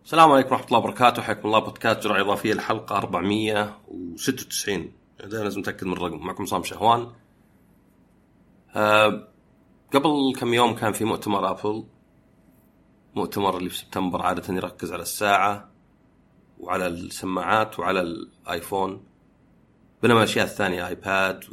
السلام عليكم ورحمة الله وبركاته. حياكم الله بودكاست جرعة إضافية الحلقة 496. لازم أتأكد من الرقم. معكم صام شهوان. قبل كم يوم كان في مؤتمر أبل، مؤتمر اللي في سبتمبر عادة يركز على الساعة وعلى السماعات وعلى الآيفون، بينما الأشياء الثانية آيباد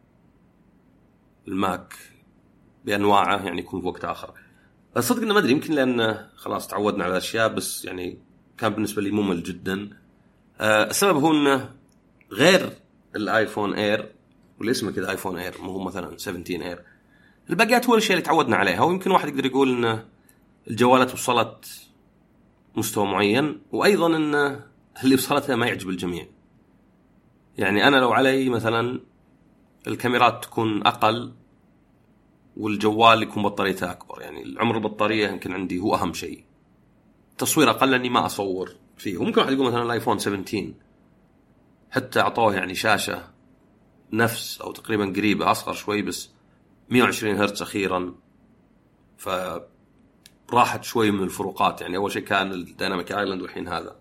والماك بأنواعه يعني يكون في وقت آخر. الصدق إنه ما أدري، يمكن لأن خلاص تعودنا على الأشياء، بس يعني كان بالنسبة لي ممل جدا. السبب هو إنه غير الآيفون إير، واللي اسمه كذا آيفون إير، مو هو مثلا 17 إير، الباقيات هو الأشياء اللي تعودنا عليها. ويمكن واحد يقدر يقول إنه الجوالات وصلت مستوى معين، وأيضا إنه اللي وصلتها ما يعجب الجميع. يعني أنا لو علي مثلا الكاميرات تكون أقل والجوال يكون بطاريته أكبر، يعني العمر البطارية يمكن عندي هو أهم شيء. تصوير أقل لأني ما أصور فيه. وممكن واحد يقول مثلا الآيفون 17 حتى أعطوه يعني شاشة نفس أو تقريبا قريبة، أصغر شوي بس 120 هرتز أخيرا، فراحت شوي من الفروقات. يعني أول شيء كان الديناميك آيلاند والحين هذا.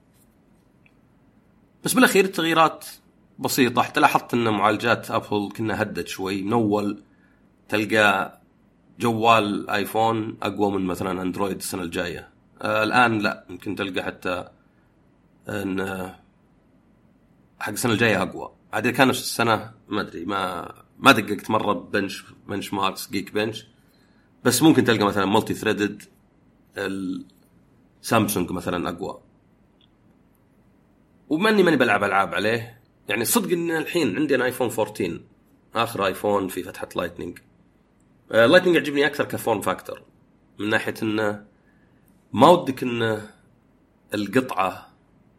بس بالأخير التغييرات بسيطة. حتى لاحظت أن معالجات أبل كنا هدت شوي. من أول تلقى جوال آيفون أقوى من مثلا أندرويد السنة الجاية. الآن لا، ممكن تلقى حتى أن حق السنة الجاية أقوى. عاد كان نفس السنة ما أدري، ما دققت مرة بنش ماركس جيك بنش، بس ممكن تلقى مثلا مالتي ثريدد السامسونج مثلا أقوى. وماني بلعب ألعاب عليه. يعني صدق إن الحين عندي أنا آيفون 14، آخر آيفون في فتحة لايتنينج. لايتنينج يعجبني أكثر كفورم فاكتور، من ناحية إنه ما ودك إنه القطعة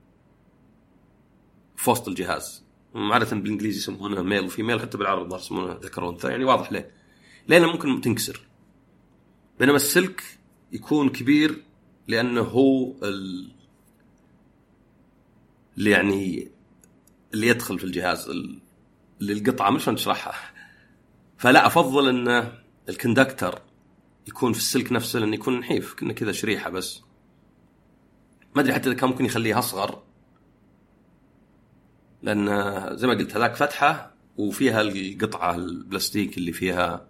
في وسط الجهاز. عادة بالإنجليزي يسمونه ميل وفيميل، حتى بالعربي يسمونه ذكر وأنثى، يعني واضح ليه، لأنه ممكن تنكسر. بينما السلك يكون كبير لأنه هو اللي يعني اللي يدخل في الجهاز، اللي القطعة مش نشرحها. فلا أفضل أن الكندكتر يكون في السلك نفسه، لأنه يكون نحيف كأنه كذا شريحة. بس ما أدري حتى إذا كان ممكن يخليه أصغر، لأن زي ما قلت هذاك فتحة وفيها القطعة البلاستيك اللي فيها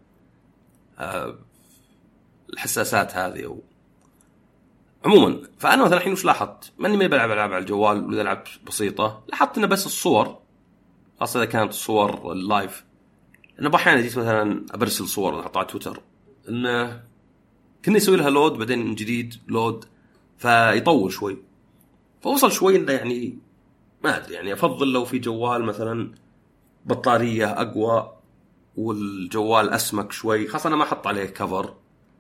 الحساسات هذه. عموما فأنا مثلا الحين وش لاحظت؟ ماني بلعب ألعاب على الجوال ولا ألعاب بسيطة. لاحظت إنه بس الصور، خاصة إذا كانت الصور اللايف. أنا بأحيانا جيت مثلا أبرسل صور أحطها على تويتر، إنه كني أسوي لها لود بعدين من جديد لود، فيطول شوي. فوصل شوي إنه يعني ما أدري، يعني أفضل لو في جوال مثلا بطارية أقوى والجوال أسمك شوي، خاصة أنا ما أحط عليه كفر.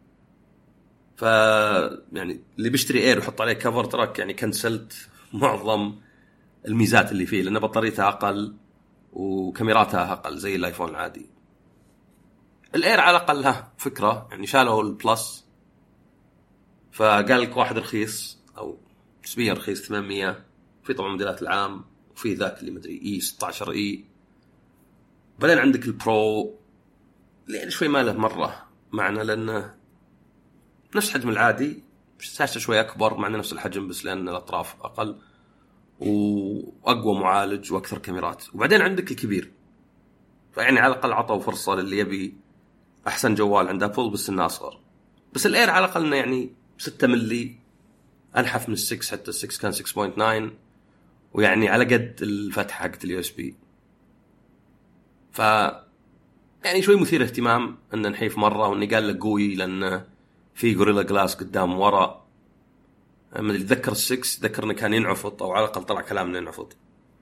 يعني اللي بيشتري اير ويحط عليه كفر تراك يعني كنسلت معظم الميزات اللي فيه، لأن بطاريتها أقل وكاميراتها أقل زي الآيفون العادي. الاير على الأقل له فكرة، يعني شالوا البلس، فقال لك واحد رخيص أو نسبيا رخيص 800. في طبعا موديلات العام، وفي ذاك اللي مدري اي 16 اي. بعدين عندك البرو اللي شوي ما له مرة معنى، لأنه نفس حجم العادي، شاشة شوي أكبر مع نفس الحجم، بس لأن الأطراف أقل وأقوى معالج وأكثر كاميرات. وبعدين عندك الكبير، فيعني على الأقل عطوا فرصة للي يبي أحسن جوال عند أبل بس إنه أصغر. بس الإير على الأقل يعني 6 ملي أنحف من 6، حتى 6 كان 6.9، ويعني على قد الفتحة حقت اليو اس بي. ف يعني شوي مثير اهتمام أن نحيف مرة، وإني قال لك قوي لأن في غوريلا جلاس قدام ورا. ما ادري، ذكر ال6 ذكرنا كان ينعفض، او على الاقل طلع كلامنا ينعفض.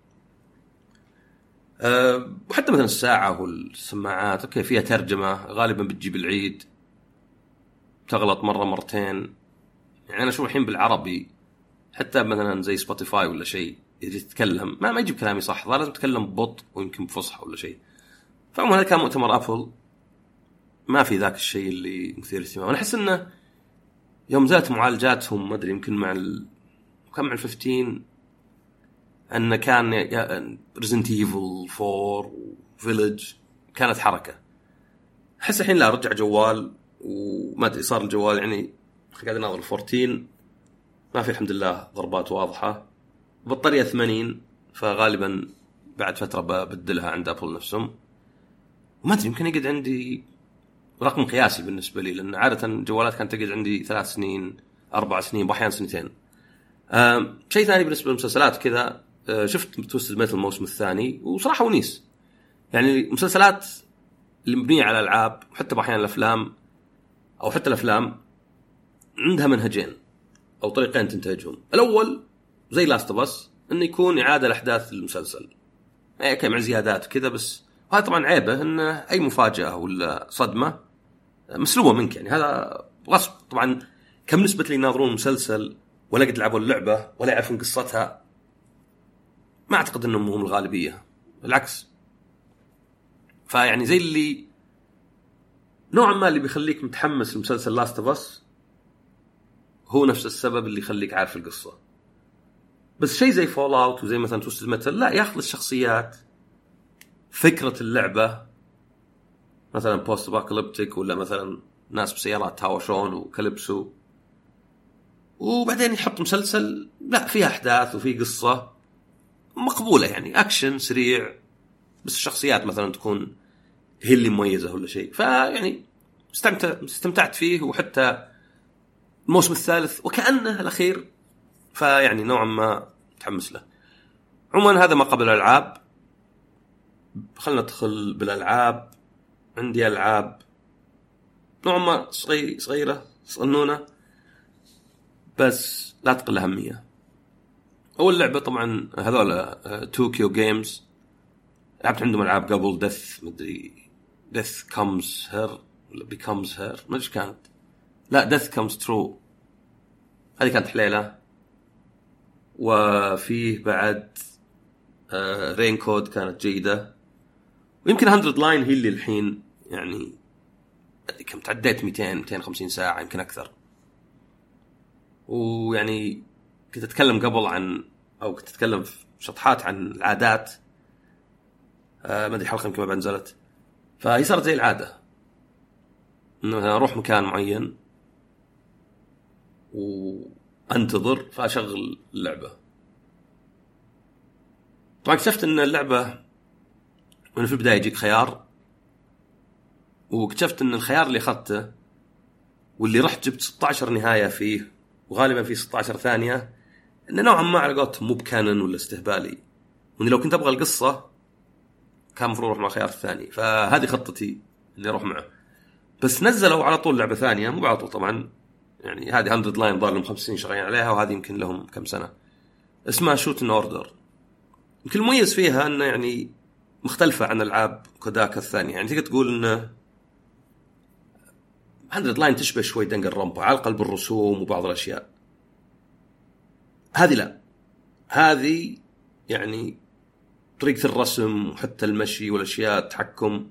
وحتى مثلا الساعه والسماعات اوكي فيها ترجمه، غالبا بتجيب العيد، تغلط مره مرتين. يعني انا اشوف الحين بالعربي حتى مثلا زي سبوتيفاي ولا شيء يجي تتكلم ما يجيب كلامي صح، لازم تتكلم ببطء ويمكن بفصحى ولا شيء. فعموما هذا كان مؤتمر ابل، ما في ذاك الشيء اللي مثير اهتمام. انا احس انه يوم زالت معالجاتهم ما ادري، يمكن مع كم مع 15 أن كان ريزنت ايفل 4 وفيلج كانت حركة. أحس الحين لا، رجع جوال وما أدري صار الجوال يعني قاعد ناظر 14 ما ما في الحمد لله ضربات واضحة. بطارية 80، فغالبا بعد فترة ببدلها عند أبل نفسهم. وما أدري يمكن يقعد عندي رقم قياسي بالنسبة لي، لأن عادة الجوالات كانت تقعد عندي 3 سنين 4 سنين وأحيانا 2 سنين. شيء ثاني بالنسبة للمسلسلات كذا، شفت توستد ميتل الموسم الثاني وصراحة ونيس. يعني المسلسلات اللي مبنية على الألعاب وحتى أحيانا الأفلام أو حتى الأفلام عندها منهجين أو طريقين تنتهجهم. الأول زي لاست اوف اس، إنه يكون إعادة لأحداث المسلسل يعني مع زيادات كذا بس. وهذا طبعا عيبه إن أي مفاجأة ولا صدمة مسلوبة منك، يعني هذا غصب. طبعا كم نسبة اللي يناظرون المسلسل ولا قد لعبوا اللعبة ولا يعرفون قصتها؟ ما أعتقد أنهم هم الغالبية، بالعكس. فيعني زي اللي نوعا ما اللي بيخليك متحمس لمسلسل لاست اوف اس هو نفس السبب اللي يخليك عارف القصة. بس شيء زي فول اوت وزي مثلا توستد ميتل لا، ياخذ الشخصيات، فكرة اللعبة مثلا بوست ابوكاليبتيك ولا مثلا ناس بسيارات تهاوشون وكاليبسو، وبعدين يحط مسلسل لا فيها أحداث وفيه قصة مقبولة، يعني أكشن سريع بس الشخصيات مثلا تكون هي اللي مميزة ولا شيء. فيعني استمتعت فيه، وحتى الموسم الثالث وكأنه الأخير، فيعني نوعا ما متحمس له. عموما هذا ما قبل الألعاب. خلنا ندخل بالألعاب. عندي ألعاب نوعا ما صغيرة صغنونة بس لا تقل أهمية. أول لعبة طبعا هذول توكيو جيمز، لعبت عندهم ألعاب قبل، ديث مدري ديث كمز هير ولا بيكمز هير ما أدري كانت، لا ديث كمز ترو، هذه كانت حليلة. وفيه بعد رين كود كانت جيدة. ويمكن 100 لاين هي اللي الحين يعني كم تعديت 200-250 ساعة يمكن أكثر. ويعني كنت أتكلم قبل عن أو كنت أتكلم في شطحات عن العادات، ما أدري حلقة يمكن ما بنزلت. فهي صارت زي العادة إنه أروح مكان معين وأنتظر فأشغل اللعبة. طبعا اكتشفت إن اللعبة من في البداية يجيك خيار، واكتشفت إن الخيار اللي أخذته واللي رحت جبت 16 نهاية فيه وغالبا في 16 ثانية إنه نوعا ما على قولتهم مو بكانن ولا استهبالي، وإني لو كنت أبغى القصة كان مفروض أروح مع الخيار الثاني. فهذه خطتي اللي أروح معه. بس نزلوا على طول لعبة ثانية، مو على طول طبعا، يعني هذه 100 لاين ضار لهم 5 سنين شغالين عليها، وهذه يمكن لهم كم سنة، اسمها شوت ان اوردر. يمكن المميز فيها أنه يعني مختلفة عن ألعاب كوداكا الثانية. يعني تقدر تقول أنه 100 لاين تشبه شوي دنجر على الأقل بالرسوم وبعض الأشياء. هذه لا، هذه يعني طريقة الرسم وحتى المشي والأشياء التحكم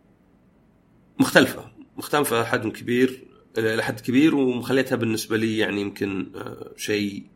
مختلفة حد كبير لحد كبير، ومخليتها بالنسبة لي يعني يمكن شيء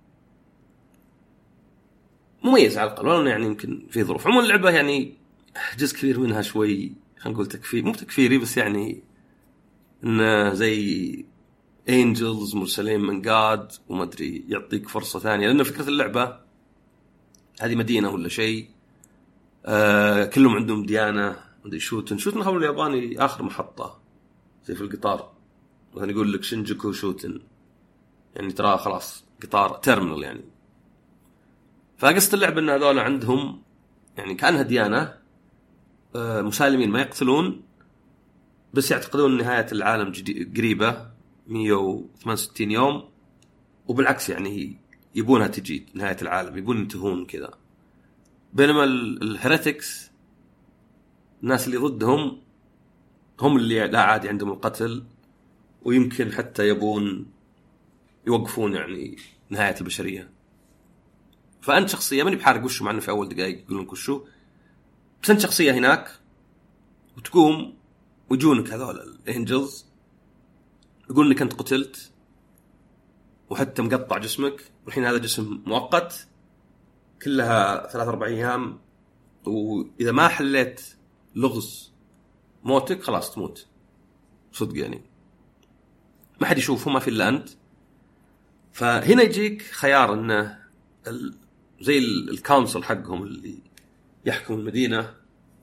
مميز على الأقل، ولا يعني يمكن في ظروف. عموما اللعبة يعني جزء كبير منها شوي خلينا نقول تكفير، مو تكفيري بس يعني إنه زي angels مرسلين من God وما أدري يعطيك فرصة ثانية. لأن فكرة اللعبة هذه مدينة ولا شيء، كلهم عندهم ديانة مدري شوتن هو الياباني آخر محطة زي في القطار مثلا يقول لك شينجوكو شوتن، يعني ترى خلاص قطار تيرمينال يعني. فقصة اللعبة إن هذول عندهم يعني كأنها ديانة، مسالمين ما يقتلون، بس يعتقدون نهاية العالم قريبة 168 يوم، وبالعكس يعني يبونها تجي نهاية العالم، يبون ينتهون كذا. بينما الهيريتكس الناس اللي ضدهم هم اللي لا عادي عندهم القتل، ويمكن حتى يبون يوقفون يعني نهاية البشرية. فأنت شخصية ماني بحارق وشو، مع أنه في أول دقائق يقولون وشو، بس أنت شخصية هناك وتقوم ويجونك هذول الانجلز يقول لك أنت قتلت وحتى مقطع جسمك، والحين هذا جسم مؤقت كلها 3-4 أيام، وإذا ما حليت لغز موتك خلاص تموت صدق، يعني ما حد يشوفه، ما في إلا أنت. فهنا يجيك خيار انه زي الكونسل حقهم اللي يحكم المدينة،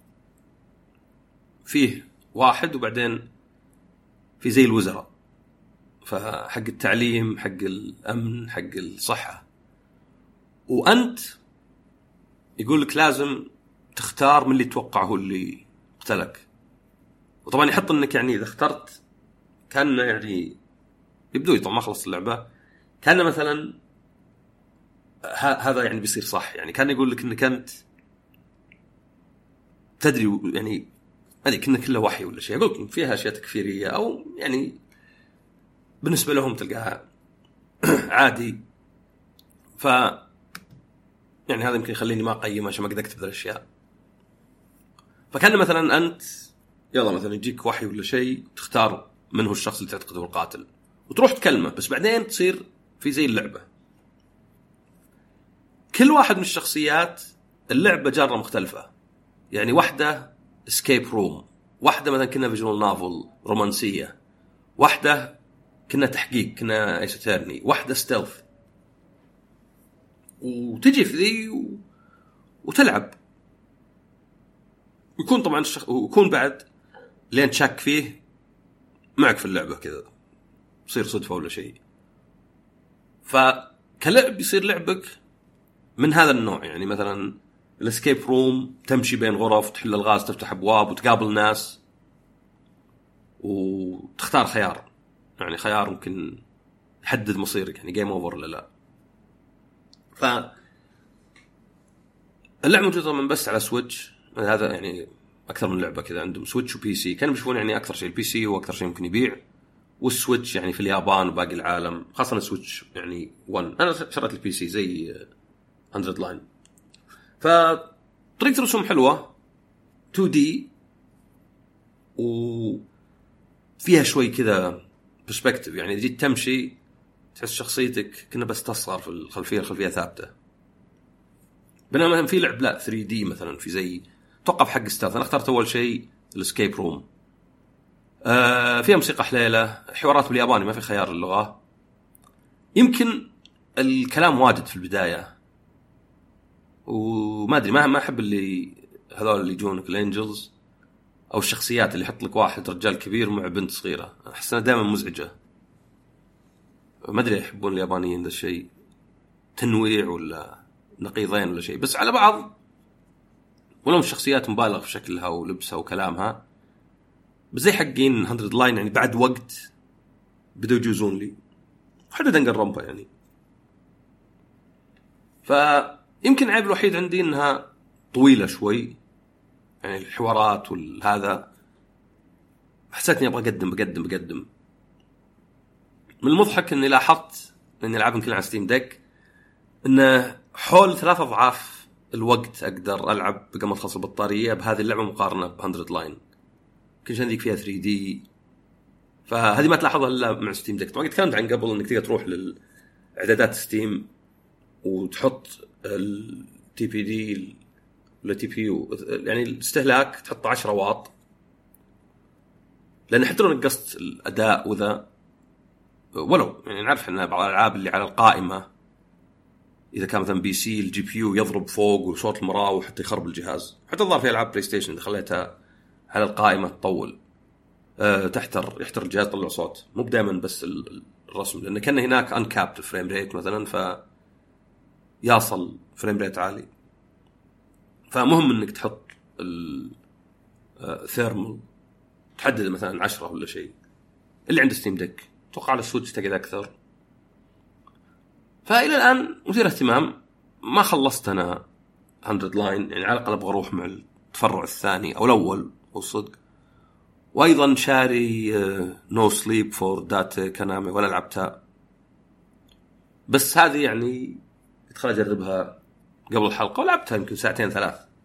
فيه واحد وبعدين في زي الوزراء، فحق التعليم، حق الأمن، حق الصحة. وأنت يقول لك لازم تختار من اللي توقع هو اللي قتلك. وطبعا يحط انك يعني اذا اخترت كان يعني يبدو طبعا ما خلص اللعبة، كان مثلا هذا يعني بيصير صح. يعني كان يقول لك انك انت تدري يعني هذه كنا كله وحي ولا شيء، يقول لك فيها اشياء تكفيريه او يعني بالنسبه لهم تلقاها عادي. ف يعني هذا يمكن يخليني ما اقيم عشان ما اقدر اكتب الاشياء. فكان مثلا انت يلا مثلا يجيك وحي ولا شيء تختار من هو الشخص اللي تعتقده القاتل وتروح تكلمه، بس بعدين تصير في زي اللعبه كل واحد من الشخصيات اللعبه جاره مختلفه. يعني واحده اسكيب روم، واحده مثلا كنا فيجوال نوفل رومانسيه، واحده كنا تحقيق كنا ايسوتيرني، واحده ستيلث. وتجي في ذي وتلعب. ويكون طبعا ويكون بعد لين تشك فيه معك في اللعبه كذا، يصير صدفه ولا شيء. فكلعب يصير لعبك من هذا النوع. يعني مثلا الاسكيب روم تمشي بين غرف، تحل الغاز، تفتح ابواب، وتقابل ناس، وتختار خيار. يعني خيار ممكن يحدد مصيرك، يعني جيم اوفر ولا لا. ف اللعبه موجوده من بس على سويتش. هذا يعني اكثر من لعبه كذا عندهم سويتش وبي سي. كانوا بيشوفون يعني اكثر شيء البي سي هو اكثر شيء ممكن يبيع، والسويتش يعني في اليابان وباقي العالم، خاصه السويتش يعني 1. انا شريت البي سي زي 100 لاين. فطريقه الرسوم حلوه 2D، وفيها شوي كذا برسبكتيف. يعني جيت تمشي تحس شخصيتك كنا بس تصغر في الخلفيه ثابته. بينما مثلا في لعب لا 3D مثلا في زي توقف حق ستاث. انا اخترت اول شيء الاسكيب روم. فيها موسيقى حليله، حوارات بالياباني، ما في خيار اللغه. يمكن الكلام واجد في البدايه، وما ادري ما احب اللي هذول اللي يجونك الانجلز او الشخصيات اللي يحط لك واحد رجال كبير مع بنت صغيره. احس انها دائما مزعجه. ما ادري يحبون اليابانيين ذا الشيء، تنويع ولا نقيضين ولا شيء. بس على بعض ولو الشخصيات مبالغ في شكلها ولبسها وكلامها، بس زي حقين 100 لاين يعني بعد وقت بدوا يجوزون لي حتى دنجر يعني. فيمكن العيب الوحيد عندي انها طويله شوي، يعني الحوارات والهذا حسيتني ابغى بقدم. من المضحك اني لاحظت اني العب يمكن على ستيم ديك انه حول 3 أضعاف الوقت اقدر العب بقى ما تخلص البطاريه بهذه اللعبه مقارنه ب 100 لاين. كل عندك فيها 3D، فهذه ما تلاحظها الا مع ستيم ديك. طبعا تكلمت عن قبل انك تقدر تروح للاعدادات ستيم وتحط التي بي دي ولا تي بي يو، يعني الاستهلاك تحط 10 واط، لان حتى لو نقصت الاداء وذا، ولو يعني نعرف ان بعض الالعاب اللي على القائمه اذا كان مثلا بي سي الجي بي يو يضرب فوق وصوت المراوح حتى يخرب الجهاز. حتى الظاهر في العاب بلاي ستيشن اذا خليتها على القائمه تطول يحتر الجهاز طلع صوت. مو دائما بس الرسم، لان كان هناك انكابت فريم ريت مثلا، ف يصل فريم ريت عالي. فمهم انك تحط الثيرمال تحدد مثلا 10 ولا شيء. اللي عند ستيم ديك توقع على السويتش تقدر اكثر. فإلى الآن مثير اهتمام. ما خلصت أنا 100 لاين، يعني على الأقل أبغى أروح مع التفرع الثاني أو الأول والصدق. وأيضا شاري نو سليب فور دات كانامي ولا لعبتها، بس هذه يعني ادخل أجربها قبل الحلقة ولعبتها يمكن 2-3 ساعات.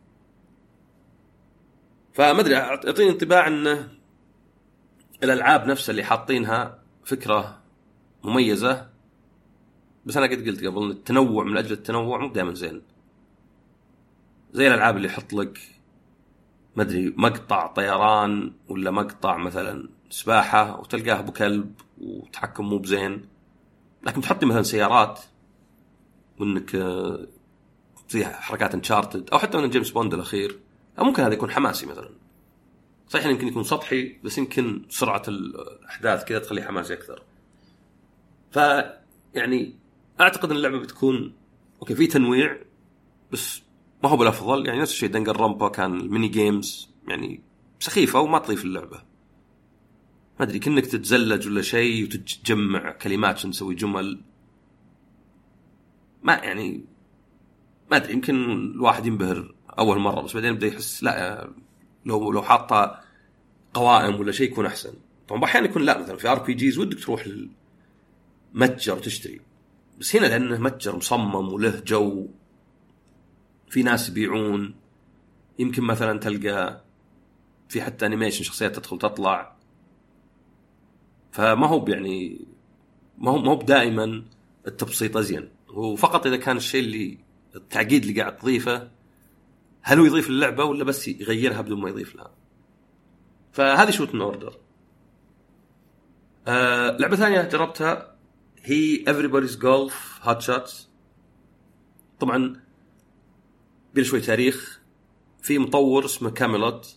فما أدري يعطيني انطباع أن الألعاب نفسها اللي حاطينها فكرة مميزة، بس أنا قد قلت قبل التنوع من أجل التنوع مو دائما زين. زي الألعاب اللي يحط لك ما أدري مقطع طيران ولا مقطع مثلا سباحة وتلقاه أبو كلب وتحكم مو بزين، لكن تحطي مثلا سيارات وانك زي حركات انشارتد او حتى من جيمس بوند الاخير، او ممكن هذا يكون حماسي مثلا. صحيح يمكن يكون سطحي بس يمكن سرعه الاحداث كذا تخليه حماسي اكثر. فيعني اعتقد ان اللعبه بتكون اوكي في تنويع بس ما هو بالافضل. يعني نفس الشيء دنجر رامبا كان الميني جيمز يعني سخيفه وما تضيف اللعبه، ما ادري كأنك تتزلج ولا شيء وتجمع كلمات عشان تسوي جمل. ما يعني ما ادري يمكن الواحد ينبهر اول مره بس بعدين بدا يحس لا لو حاطه قوائم ولا شيء يكون احسن. طبعا احيانا يكون لا، مثلا في ار بي جيز ودك تروح للمتجر وتشتري، بس هنا لانه متجر مصمم وله جو، في ناس يبيعون، يمكن مثلا تلقى في حتى انيميشن شخصيات تدخل تطلع، فما هو يعني ما هو دائما التبسيط ازين. هو فقط اذا كان الشيء اللي التعقيد اللي قاعد تضيفه هل هو يضيف اللعبه ولا بس يغيرها بدون ما يضيف لها. فهذه شوت اوردر. لعبه ثانيه جربتها هي Everybody's Golf Hot Shots. طبعا بلا شوي تاريخ، في مطور اسمه كاميلوت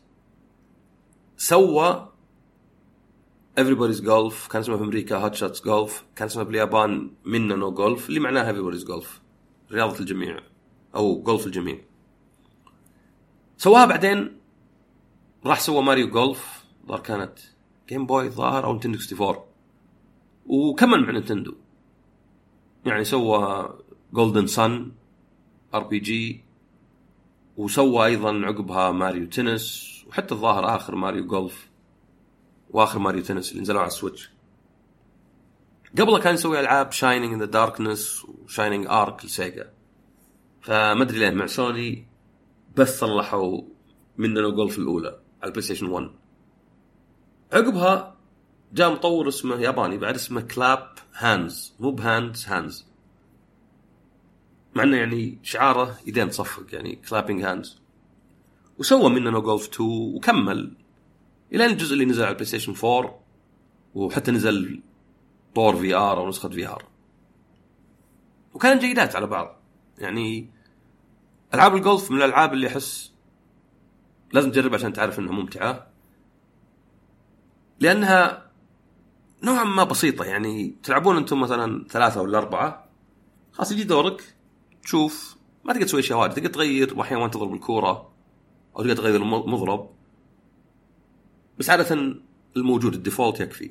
سوى Everybody's Golf، كان اسمه في أمريكا Hot Shots Golf، كان اسمه باليابان مينانو جولف اللي معناها Everybody's Golf، رياضة الجميع أو جولف الجميع. سواها بعدين راح سوى ماريو جولف، ظهر كانت جيم بوي ظاهر أو نينتندو 64، وكمل مع نينتندو. يعني سوى جولدن سان RPG، وسوى أيضا عقبها ماريو تنس، وحتى الظاهر آخر ماريو جولف واخر ماريو تنس اللي نزلوا على السويتش. قبله كان يسوي العاب شاينينج ان ذا داركنس وشاينينج ارك لسيجا، فما ادري ليه مع سوني بس صلحوا منه جولف الاولى على البلاي ستيشن 1. عقبها جاء مطور اسمه ياباني بعد اسمه كلاب هاندز، مو بهاندز هاندز، مع انه يعني شعاره يدين تصفق يعني كلابينج هاندز، وسوى منه جولف 2 وكمل الى الجزء اللي نزل على البلاي ستيشن 4، وحتى نزل طور VR او نسخه VR، وكان جيدات على بعض. يعني العاب الجولف من الالعاب اللي احس لازم تجربها عشان تعرف انها ممتعه، لانها نوعا ما بسيطه. يعني تلعبون انتم مثلا 3 ولا 4، خلاص يجي دورك تشوف، ما تقدر تسوي شيء واجد، تقدر تغير واحيانا وانت تضرب الكوره او تقدر تغير المضرب، بس عاده الموجود الديفولت يكفي.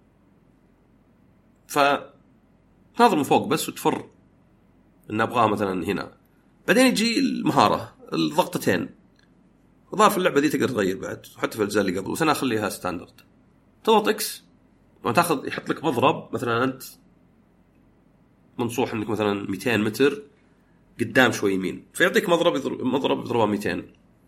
فتناظر من فوق بس وتفر ان ابغاه مثلا هنا، بعدين يجي المهاره الضغطتين. ظهر في اللعبه دي تقدر تغير بعد، حتى في الأجزاء اللي قبل، بس انا اخليها ستاندرد. تضغط اكس وتاخذ يحط لك مضرب، مثلا انت منصوح انك مثلا 200 متر قدام شوي يمين، فيعطيك مضرب يضربها 200.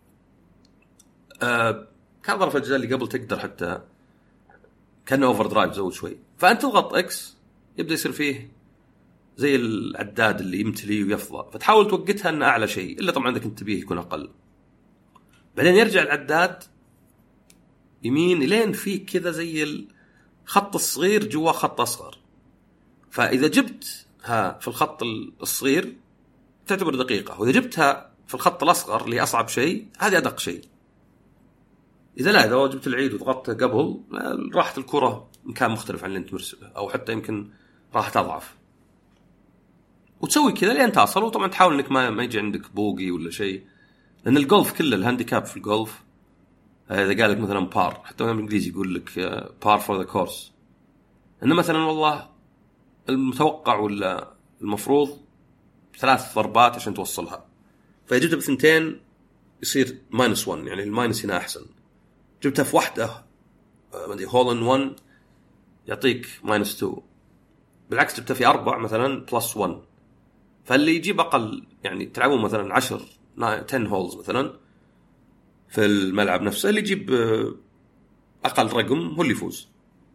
كان ظهر في الأجزاء اللي قبل تقدر حتى كان اوفر درايف زود شوي، فانت تضغط اكس يبدا يصير فيه زي العداد اللي يمتلي ويفضى، فتحاول توقتها ان اعلى شيء، الا طبعا عندك انتبيه يكون اقل. بعدين يرجع العداد يمين لين فيه كذا زي الخط الصغير جوا خط اصغر، فاذا جبتها في الخط الصغير تعتبر دقيقه، واذا جبتها في الخط الاصغر اللي اصعب شيء هذه ادق شيء. اذا جبت العيد وضغطته قبل راحت الكره مكان مختلف عن اللي انت مرسله، او حتى يمكن راح تضعف، وتسوي كذا لين تصل. وطبعا تحاول انك ما يجي عندك بوقي ولا شيء، لان الجولف كله الهانديكاب في الجولف اذا قال لك مثلا بار، حتى بالانجليزي يقول لك بار فور ذا كورس، انه مثلا والله المتوقع ولا المفروض 3 ضربات عشان توصلها، فاذا جبتها ب2 يصير -1، يعني الماينس هنا احسن. جبتها في واحده ما ادري هول ان 1 يعطيك -2، بالعكس جبتها في 4 مثلا +1. فاللي يجيب اقل، يعني تلعبون مثلا 10 هولز مثلا في الملعب نفسه، اللي يجيب اقل رقم هو اللي يفوز.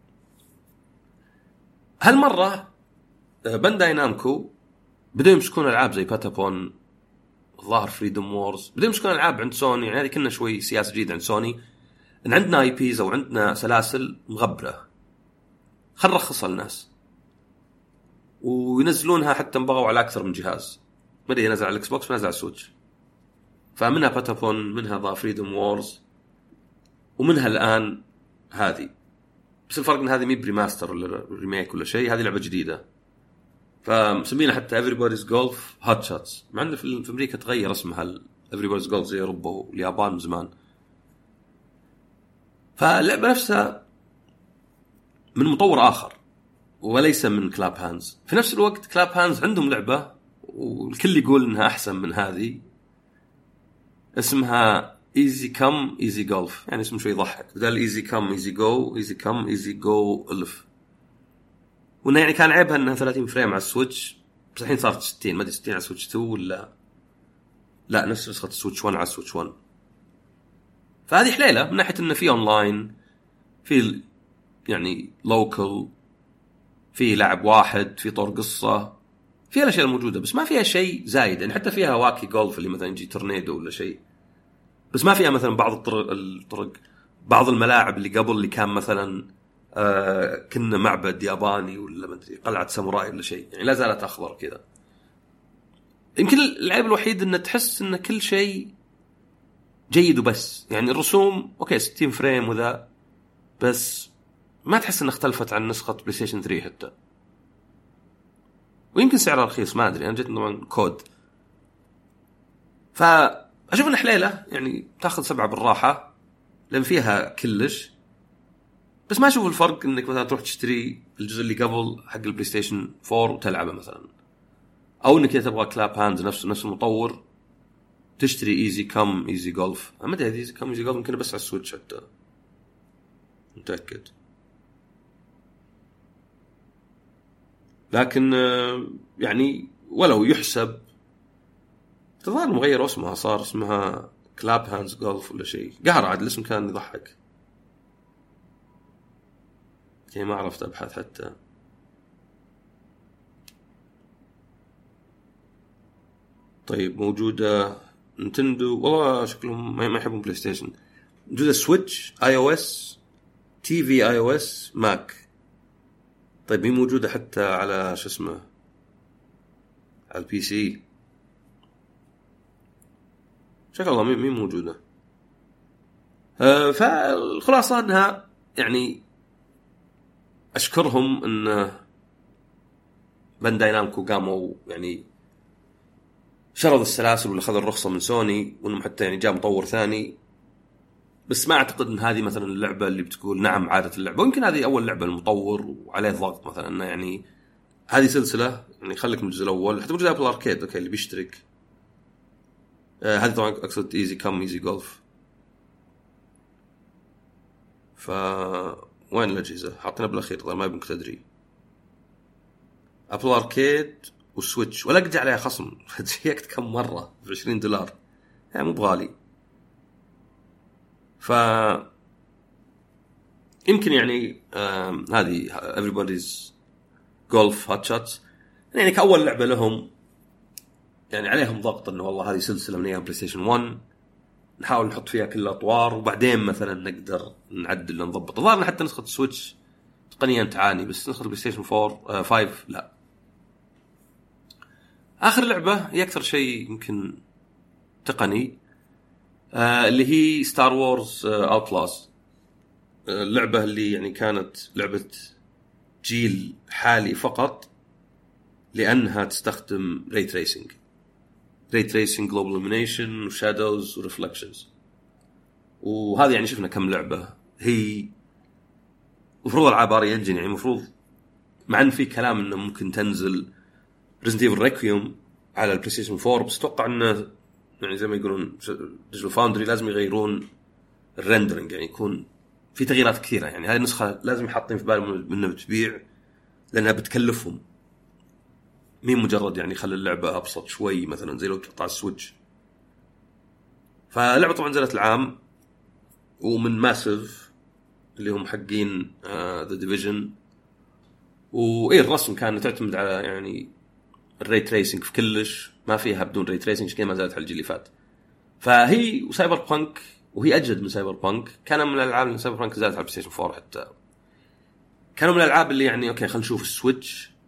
هالمره بانداي نامكو بدأوا يمسكون العاب زي باتابون، الظاهر فريدوم وورز، بدأوا يمسكون العاب عند سوني. يعني هذه كنا شوي سياسه جديده عند سوني، ان عندنا اي بيز او عندنا سلاسل مغبره، خل نرخصها للناس. وينزلونها حتى بغوا على اكثر من جهاز، ما ادري نزل على الاكس بوكس نزل على السويتش. فمنها باتابون، منها ذا فريدوم وورز، ومنها الان هذه. بس الفرق ان هذه مي بريماستر ولا ريميك ولا شيء، هذه لعبه جديده فمسمينها حتى Everybody's Golf Hot Shots، مع انه في امريكا تغير اسمها Everybody's Golf زي اوروبا واليابان من زمان. فاللعبه نفسها من مطور اخر وليس من كلاب هاندز. في نفس الوقت كلاب هاندز عندهم لعبه والكل يقول انها احسن من هذه، اسمها Easy Come Easy Golf، يعني اسمه شوي يضحك، بدل Easy Come Easy Go Easy Come Easy Go ألف. وإنه يعني كان عيبها إنها 30 فريم على السويتش، بس الحين صارت 60، ما أدري 60 على السويتش 2 ولا لا، نفس نسخة السويتش 1 على السويتش 1. فهذه حليلة من ناحية إنه في أونلاين، في يعني لوكال، في لعب واحد، في طور قصة، فيها الأشياء الموجودة، بس ما فيها شيء زايد. يعني حتى فيها واكي جولف اللي مثلا يجي تورنيدو ولا شيء، بس ما فيها مثلا بعض الطرق بعض الملاعب اللي قبل اللي كان مثلا كنا معبد ياباني ولا ما ادري قلعه ساموراي ولا شيء، يعني لا زالت اخضر كذا. يمكن العيب الوحيد ان تحس ان كل شيء جيد وبس، يعني الرسوم اوكي 60 فريم وذا، بس ما تحس انها اختلفت عن نسخه بلاي ستيشن 3 حتى. ويمكن سعرها رخيص، ما ادري، انا جيت طبعا كود. فاشوف ان حليله يعني تاخذ 7 بالراحه لان فيها كلش، بس ما اشوف الفرق انك مثلا تروح تشتري الجزء اللي قبل حق البلاي ستيشن 4 وتلعبه مثلا، او انك تبغى كلاب هاندز نفس المطور تشتري ايزي كم ايزي جولف. ما ادري ايزي كم ايزي جولف يمكن بس على السويتش حتى، متاكد. لكن يعني ولو يحسب تظهر مغير اسمها، صار اسمها كلاب هاندز جولف ولا شيء، قهر عاد الاسم كان يضحك يعني، ما عرفت ابحث حتى. طيب موجودة نينتندو، والله شكلهم ما يحبون بلاي ستيشن. موجودة سويتش، اي او اس، تي في اي او اس، ماك. طيب هي موجودة حتى على شو اسمه على البي سي، شكل الله مين موجودة. فالخلاصة انها يعني اشكرهم ان بانداي نامكو قاموا يعني شرد السلاسل ولا خذوا الرخصة من سوني، وانهم حتى يعني جاء مطور ثاني. بس ما اعتقد ان هذه مثلا اللعبة اللي بتقول نعم عادة اللعبة، ويمكن هذه اول لعبة المطور وعليه ضغط مثلا انه يعني هذه سلسلة يعني خليك من الجزء الاول. حتى موجود ابل اركيد اوكي اللي بيشترك. هذه طبعا اقصد ايزي كم ايزي جولف. وين الأجهزة؟ حاطينها بالأخير طبعا ما يبونك تدري. أبل أركيد وسويتش، ولا قد عليها خصم جيكت كم مرة $20 يعني مو بغالي. يمكن يعني هذه Everybody's Golf Hot Shots يعني كأول لعبة لهم يعني عليهم ضغط إنه والله هذه سلسلة من أيام بلاي ستيشن 1، نحاول نحط فيها كل الأطوار وبعدين مثلا نقدر نعدل ونضبط. ظهرنا حتى نسخة السويتش تقنيا تعاني، بس نسخة البلاي ستيشن 5 لا. آخر لعبة هي أكثر شيء يمكن تقني، اللي هي ستار وورز أوتلاز. اللعبة اللي يعني كانت لعبة جيل حالي فقط، لأنها تستخدم ري تريسينج جلوبال إلومينيشن وشادوز وريفلكشنز. وهذه يعني شفنا كم لعبة هي مفروض ألعاب اري انجن، يعني مفروض مع ان في كلام انه ممكن تنزل ريزنت ايفل ريكويوم على البلاي ستيشن 4، بس اتوقع انه يعني زي ما يقولون ديجيتال فاوندري لازم يغيرون الريندرنج، يعني يكون في تغييرات كثيرة. يعني هذه النسخة لازم يحطين في بالهم انها بتبيع لانها بتكلفهم، مين مجرد يعني خلي اللعبة ابسط شوي مثلا زي لو تقطع السويتش. فاللعبة طبعا نزلت العام ومن ماسيف اللي هم حقين ذا ديفيجن، وايه الرسم كان تعتمد على يعني الري تريسنج في كلش، ما فيها بدون ري تريسنج كما زالت على الجيل اللي فات. فهي وسايبر بانك، وهي اجد من سايبر بانك، كان من الالعاب اللي سايبر بانك زالت على البلاي ستيشن 4 حتى كانوا من الالعاب اللي يعني اوكي خلينا نشوف السويتش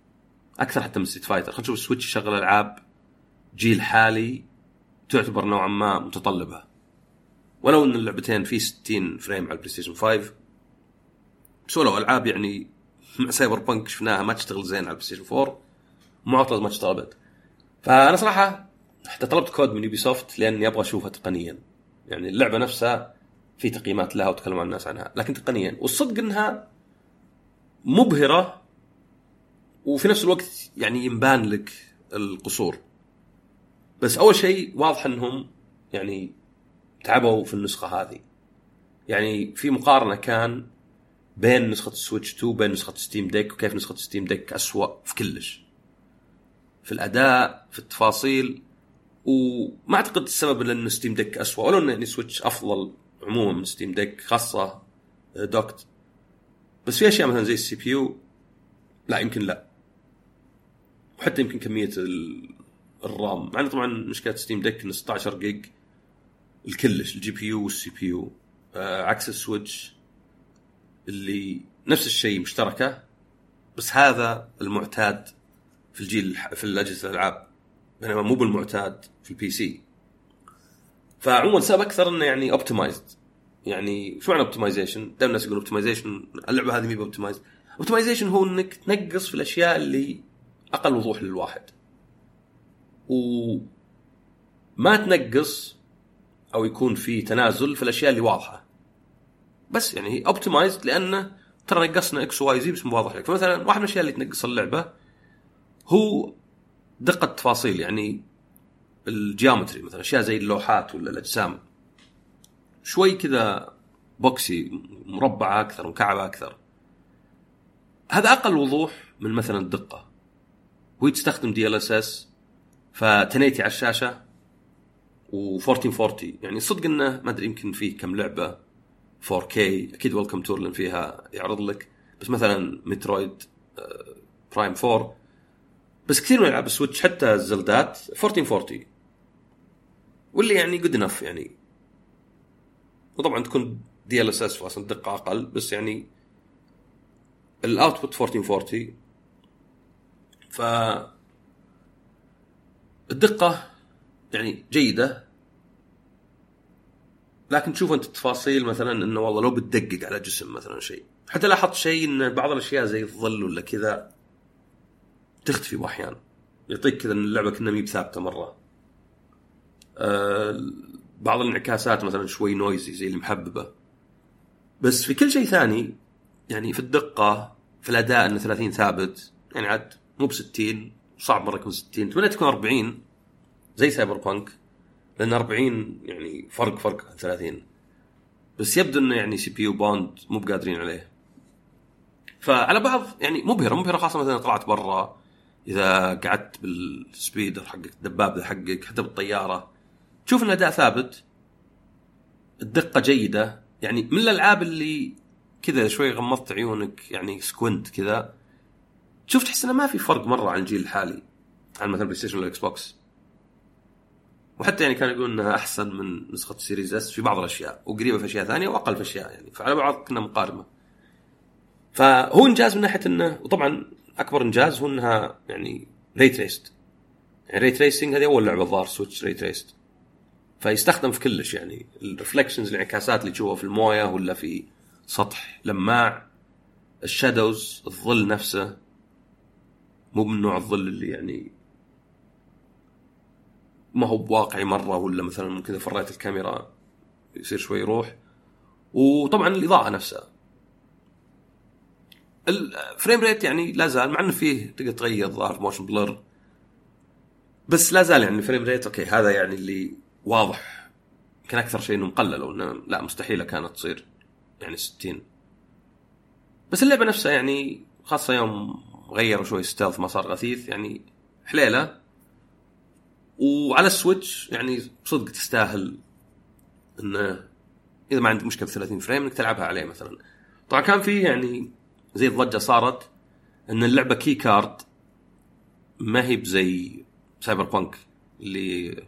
اكثر حتى من ستريت فايتر. خلينا نشوف السويتش يشغل العاب جيل حالي تعتبر نوعا ما متطلبه، ولو ان اللعبتين في 60 فريم على البلاي ستيشن 5، بس ولو العاب يعني مع سايبر بانك شفناها ما تشتغل زين على البلاي ستيشن 4 معطل ما اشتغلت. فانا صراحه حتى طلبت كود من يوبي سوفت لاني ابغى اشوفها تقنيا، يعني اللعبه نفسها في تقييمات لها وتكلم عن الناس عنها، لكن تقنيا والصدق انها مبهره، وفي نفس الوقت يعني ينبان لك القصور. بس اول شيء واضح انهم يعني تعبوا في النسخه هذه، يعني في مقارنه كان بين نسخه السويتش 2 بين نسخه ستيم ديك، وكيف نسخه ستيم ديك أسوأ في كلش، في الاداء في التفاصيل. وما اعتقد السبب لان ستيم ديك أسوأ، ولو ان يعني سويتش افضل عموما من ستيم ديك خاصه دوكت، بس في اشياء مثلا زي السي بي يو لا يمكن لا، وحتى يمكن كميه الرام، مع طبعا مشكله ستيم ديك ان 16 جيج الكلش الجي بي يو والسي بي يو، عكس السويتش اللي نفس الشيء مشتركه، بس هذا المعتاد في الجيل في الاجهزه الالعاب، بينما مو بالمعتاد في البي سي. فعموما سبب اكثر انه يعني اوبتمايزد. يعني شو معنى اوبتمايزيشن؟ دائما الناس يقولون اوبتمايزيشن اللعبه هذه مي اوبتمايزد. اوبتمايزيشن هو انك تنقص في الاشياء اللي اقل وضوح للواحد، وما تنقص او يكون في تنازل في الاشياء اللي واضحه. بس يعني هي اوبتمايزد لانه ترى نقصنا اكس واي زي بس مو واضح لك. فمثلا واحد من الاشياء اللي تنقص اللعبه هو دقه التفاصيل، يعني الجيومتري، مثلا اشياء زي اللوحات ولا الاجسام شوي كذا بوكسي، مربعه اكثر مكعبه اكثر، هذا اقل وضوح من مثلا الدقه. هو تستخدم دي ال اس اس فتنيتي على الشاشه و1440، يعني صدق انه ما ادري يمكن فيه كم لعبه 4K اكيد ويلكم تور لان فيها يعرض لك، بس مثلا مترويد برايم 4، بس كثير من العاب السويتش حتى الزلدات 1440 واللي يعني جود انف يعني. وطبعا تكون دي ال اس اس اصلا دقه اقل، بس يعني الاوتبوت 1440. ف الدقه يعني جيده، لكن تشوف انت التفاصيل مثلا انه والله لو بتدقق على جسم مثلا شيء، حتى لاحظت شيء ان بعض الاشياء زي الظل ولا كذا تختفي باحيان، يعطيك كذا ان اللعبه كنا مي بثابته مره. بعض الانعكاسات مثلا شوي نويزي زي المحببه، بس في كل شيء ثاني يعني في الدقه في الاداء انه 30 ثابت، يعني عاد مو ب60 صعب مره يكون 60، تمنى تكون 40 زي سايبر بانك، لان 40 يعني فرق عن 30، بس يبدو انه يعني سي بي يو بوند مو بقادرين عليه. فعلى بعض يعني مبهره خاصه مثلا طلعت برا، اذا قعدت بالسبيدر حقك الدبابه حقك حتى بالطياره تشوف ان الاداء ثابت، الدقه جيده. يعني من الالعاب اللي كذا شوي غمضت عيونك يعني سكوينت كذا شفت تحس انه ما في فرق مره عن الجيل الحالي عن مثلا بلاي ستيشن ولا اكس بوكس، وحتى يعني كان يقولون انها احسن من نسخه السيريز اس في بعض الاشياء وقريبه في اشياء ثانيه واقل في اشياء، يعني فعلى بعض كنا مقاربه. فهو انجاز من ناحيه انه، وطبعا اكبر انجاز هو انها يعني ري تريست، يعني ري تريسنج هذه اول لعبه ظهر سويتش ري تريست، فيستخدم في كلش، يعني الريفلكشنز الانعكاسات اللي تشوفها في المويه ولا في سطح لماع، الشادوز الظل نفسه مو من نوع الظل اللي يعني ما هو بواقعي مرة، ولا مثلا ممكن إذا فريت الكاميرا يصير شوي يروح. وطبعا الإضاءة نفسها، الفريم ريت يعني لا زال، مع إنه فيه تقدر تغير ظاهر موشن بلر، بس لا زال يعني الفريم ريت أوكي، هذا يعني اللي واضح. كان أكثر شيء إنه مقلل، وإنه لا مستحيلة كانت تصير يعني 60. بس اللعبة نفسها يعني خاصة يوم غيروا شوي ستيلث ما صار غثيث يعني حليلة. وعلى السويتش يعني صدق تستاهل انه اذا ما عندك مشكله 30 فريم انك تلعبها عليه مثلا. طبعا كان فيه يعني زي الضجه صارت ان اللعبه كي كارد ما هي بزي سايبر بانك اللي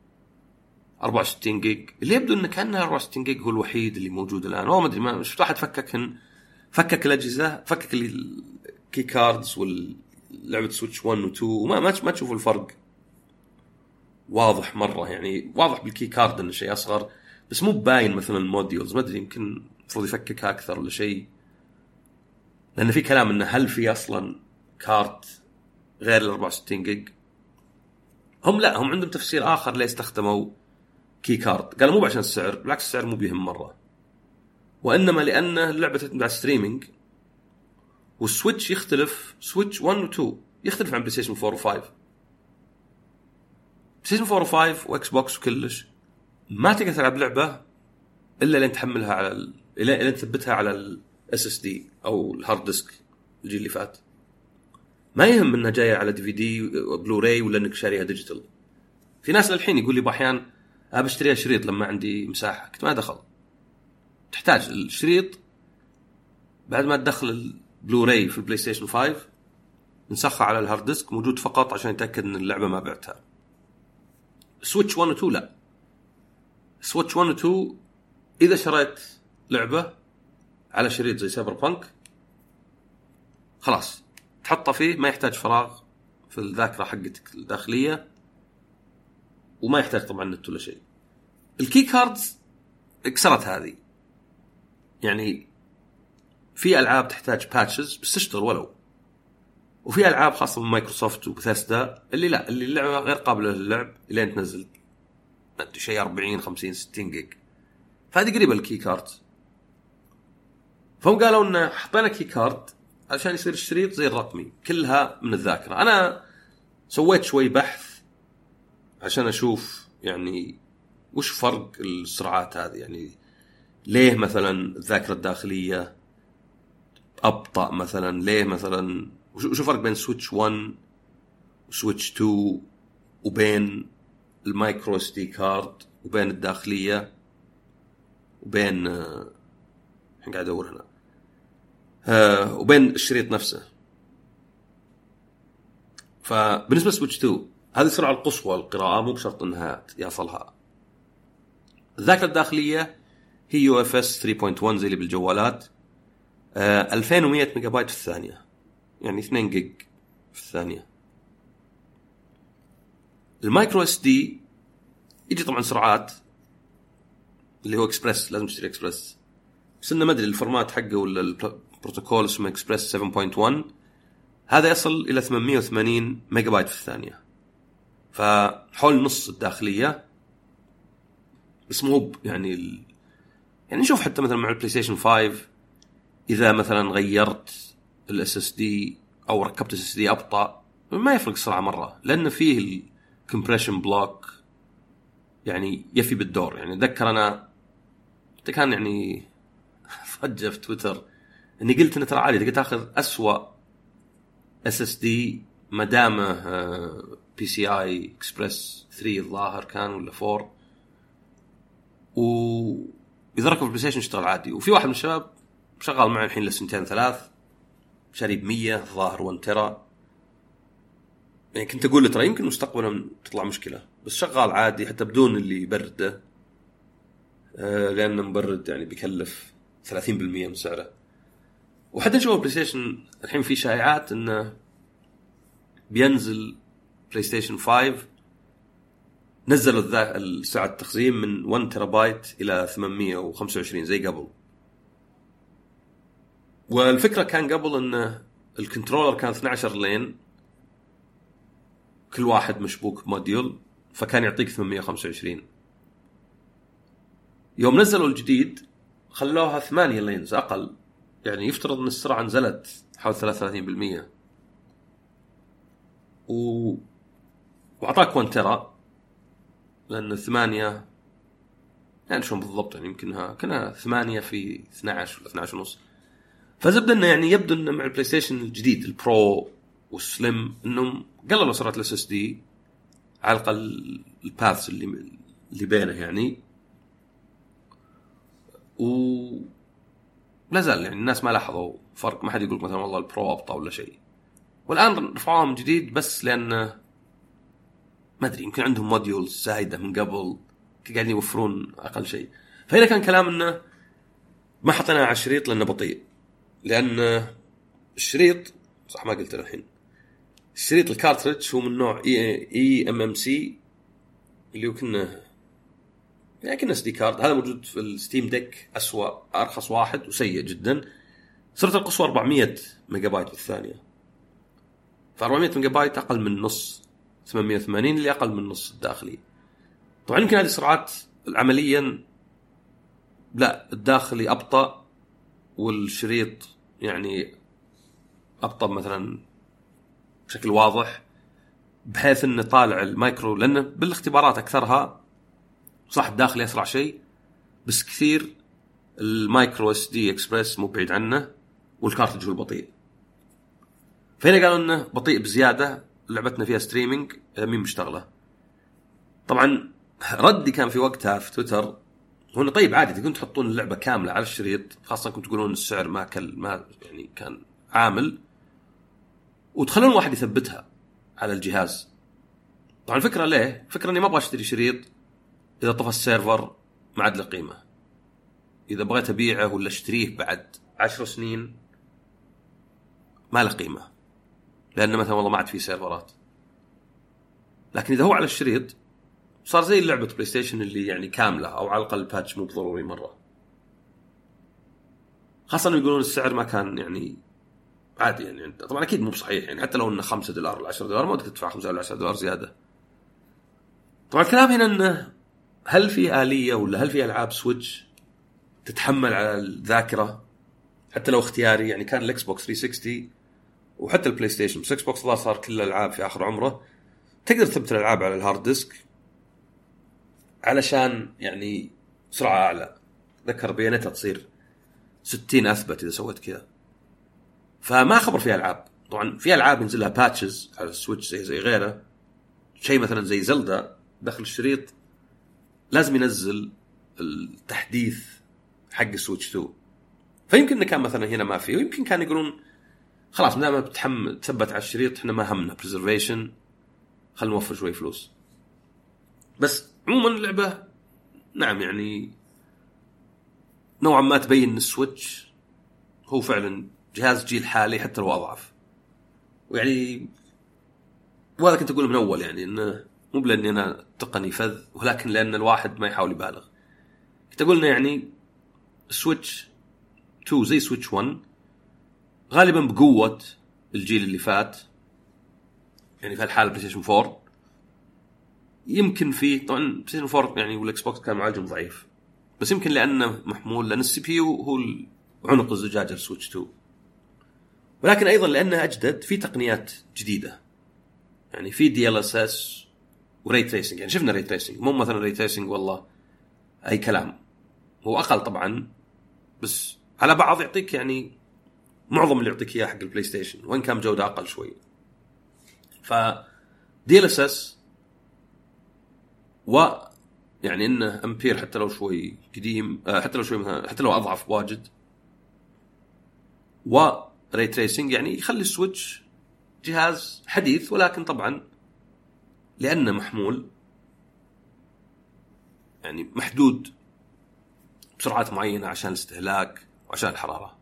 64 جيج، اللي يبدو انه كانها 64 جيج هو الوحيد اللي موجود الان. ما ادري، ما شفت واحد فكك الاجهزه، فكك الكي كاردز لعبه سويتش 1 و 2 وما ما تشوفوا الفرق واضح مره، يعني واضح بالكي كارد انه شيء اصغر بس مو باين مثلا الموديولز، ما ادري يمكن المفروض يفككها اكثر ولا شيء، لان في كلام انه هل في اصلا كارت غير ال 64 جيج. هم لا، هم عندهم تفسير اخر ليه استخدموا كي كارد، قالوا مو عشان السعر، بالعكس السعر مو بيهم مره، وانما لان اللعبه تعتمد على ستريمينج، والسويتش يختلف، سويتش 1 و 2 يختلف عن بلاي ستيشن 4 و 5. بلاي ستيشن 4 و 5 واكس بوكس وكلش ما تقدر تلعب لعبه الا لين تحملها على لين تثبتها على الاس اس دي او الهارد ديسك الجيل اللي فات، ما يهم انها جايه على دي في دي بلوراي ولا انك شاريها ديجيتال. في ناس للحين يقول لي باحيان بشتريها شريط لما عندي مساحه، كنت ما دخل، تحتاج الشريط بعد ما تدخل البلوراي في البلاي ستيشن 5 نسخه على الهارد ديسك موجود فقط عشان يتاكد ان اللعبه ما بعتها. سويتش 1 و 2 لا، سويتش 1 و 2 اذا شريت لعبه على شريط زي سايبر بانك خلاص تحطه فيه، ما يحتاج فراغ في الذاكره حقتك الداخليه، وما يحتاج طبعا نت ولا شيء. الكي كاردز اكسرت هذه، يعني في العاب تحتاج باتشز بس تشتغل ولو، وفي العاب خاصه من مايكروسوفت وبثيسدا اللي لا، اللي اللعبه غير قابله للعب لين تنزل شيء 40 50 60 جيج، فهذه قريبه الكي كارد. فهم قالوا ان حطينا كي كارد عشان يصير الشريط زي الرقمي كلها من الذاكره. انا سويت شوي بحث عشان اشوف يعني وش فرق السرعات هذه، يعني ليه مثلا الذاكره الداخليه ابطا، مثلا ليه مثلا وش فرق بين سويتش 1 وسويتش 2 وبين المايكرو اس دي كارد وبين الداخليه وبين الحين قاعد ادور هنا وبين الشريط نفسه. فبالنسبه لسويتش 2 هذه السرعه القصوى القراءه، مو بشرط انها يصلها. الذاكره الداخليه هي يو اف اس 3.1 زي اللي بالجوالات، 2100 ميجا بايت في الثانيه، يعني 2 جيج في الثانيه. المايكرو اس دي يجي طبعا سرعات اللي هو اكسبرس، لازم تشتري اكسبرس، بس انه ما ادري الفورمات حقه ولا البروتوكول اسمه اكسبرس 7.1، هذا يصل الى 880 ميجا بايت في الثانيه، فحول نص الداخليه. بس مو يعني يعني نشوف حتى مثلا مع البلاي ستيشن 5 اذا مثلا غيرت الاس اس دي او ركبت اس اس دي ابطا ما يفرق السرعه مره، لان فيه الكمبريشن بلوك يعني يفي بالدور. يعني اتذكر انا كان يعني فجأة في تويتر اني قلت انه ترى عادي تقدر تاخذ اسوأ اس اس دي ما دامه بي سي اي اكسبرس 3 الظاهر كان ولا 4، واذا ركب البلاي ستيشن يشتغل عادي. وفي واحد من الشباب شغال معي الحين لسنتين ثلاث شاري ب100 الظاهر 1 تيرا، يعني كنت اقول له ترى يمكن مستقبلا تطلع مشكله، بس شغال عادي حتى بدون اللي يبرده، لانه مبرد يعني بيكلف 30% من سعره. وحتى نشوف بلاي ستيشن الحين في شائعات انه بينزل بلاي ستيشن 5 نزلوا السعة التخزين من 1 تيرا بايت الى 825 زي قبل. والفكرة كان قبل ان الكنترولر كان 12 لين كل واحد مشبوك موديول، فكان يعطيك 825. يوم نزلوا الجديد خلوها 8 لينز اقل، يعني يفترض ان السرعة نزلت حول 33%، وعطاك 1 تيرا، لأن 8 يعني شو بالضبط، يعني يمكنها كنا 8 في 12 ولا 12 ونص. فزبد انه يعني يبدو انه مع البلاي ستيشن الجديد البرو والسليم انهم قللوا سرعة الاس اس دي على الاقل الباثs اللي بينه يعني، ولا زال يعني الناس ما لاحظوا فرق، ما حد يقول مثلا والله البرو ابطأ ولا شيء. والان رفعوها من جديد بس لان ما ادري يمكن عندهم موديولز زايده من قبل قاعدين يوفرون اقل شيء. فهنا كان كلام انه ما حطيناه على الشريط لانه بطيء، لان الشريط صح ما قلت الحين الشريط الكارتريدج هو من نوع اي ام ام سي اللي هو كنا SD كارد. هذا موجود في الستيم ديك، أسوأ أرخص واحد وسيء جدا. سرعة القصوى 400 ميجا بايت بالثانية، ف 400 ميجا بايت أقل من نص 880 اللي أقل من نص الداخلي. طبعا يمكن هذه السرعات عمليا لا، الداخلي أبطأ والشريط يعني أبطأ مثلا بشكل واضح، بحيث أنه طالع المايكرو، لأنه بالاختبارات أكثرها صح الداخلي أسرع شيء، بس كثير المايكرو SD إكسبرس مو بعيد عنه، والكارتج هو البطيء. فهنا قالوا أنه بطيء بزيادة، لعبتنا فيها ستريمينج مين مشتغله. طبعا ردي كان في وقتها في تويتر هنا طيب عادي تقولون تحطون اللعبة كاملة على الشريط، خاصة كنت تقولون السعر ما يعني كان عامل، وتخلون واحد يثبتها على الجهاز. طبعا الفكرة ليه؟ فكرة أني ما أبغى أشتري شريط إذا طفى السيرفر ما عاد له قيمة، إذا بغيت أبيعه ولا أشتريه بعد 10 سنين ما له قيمة، لأن مثلا والله ما عاد فيه سيرفرات. لكن إذا هو على الشريط صار زي لعبة بلاي ستيشن اللي يعني كاملة، أو على الأقل باتش مو بضروري مرة. خاصة يقولون السعر ما كان يعني عادي، يعني طبعا أكيد مو بصحيح، يعني حتى لو إنه $5 ولا $10 ما بدك تدفع $5 ولا $10 زيادة. طبعا الكلام هنا إنه هل في آلية ولا هل في ألعاب سويتش تتحمل على الذاكرة حتى لو اختياري؟ يعني كان الإكس بوكس 360 وحتى البلاي ستيشن، بس إكس بوكس صار كل الألعاب في آخر عمره تقدر تثبت الألعاب على الهارد ديسك علشان يعني سرعة أعلى. ذكر بياناتها تصير 60 أثبت إذا سويت كذا. فما خبر فيها ألعاب. طبعا في ألعاب ينزلها باتشز على السويتش زي غيره، شيء مثلا زي زلدا داخل الشريط لازم ينزل التحديث حق السويتش 2. فيمكن كان مثلا هنا ما فيه، ويمكن كان يقولون خلاص ما تثبت على الشريط احنا ما همنا بريزرفيشن، خلنا نوفر شوي فلوس. بس عموما اللعبة نعم يعني نوعا ما تبين ان السويتش هو فعلا جهاز جيل حالي حتى لو اضعف. ويعني وهذا كنت اقوله من اول، يعني انه مو لاني انا تقني فذ، ولكن لان الواحد ما يحاول يبالغ. كنت اقول انه يعني سويتش 2 زي سويتش 1 غالبا بقوة الجيل اللي فات، يعني في الحالة بلاي ستيشن 4 يمكن في طبعا بلاي ستيشن 4 يعني والاكس بوكس كان معالجهم ضعيف، بس يمكن لانه محمول لان السي بي يو هو عنق الزجاجة السويتش 2، ولكن ايضا لانه اجدد في تقنيات جديدة، يعني في DLSS وري تريسنج. يعني شفنا ري تريسنج، مو مثلا ري تريسنج والله اي كلام، هو اقل طبعا بس على بعض يعطيك يعني معظم اللي يعطيك اياه حق البلاي ستيشن، وان كان جودة اقل شوي. ف DLSS و يعني انه امبير حتى لو شوي قديم، حتى لو شوي مثلا حتى لو اضعف واجد، وري تريسنج يعني يخلي السويتش جهاز حديث، ولكن طبعا لانه محمول يعني محدود بسرعات معينة عشان الاستهلاك وعشان الحرارة.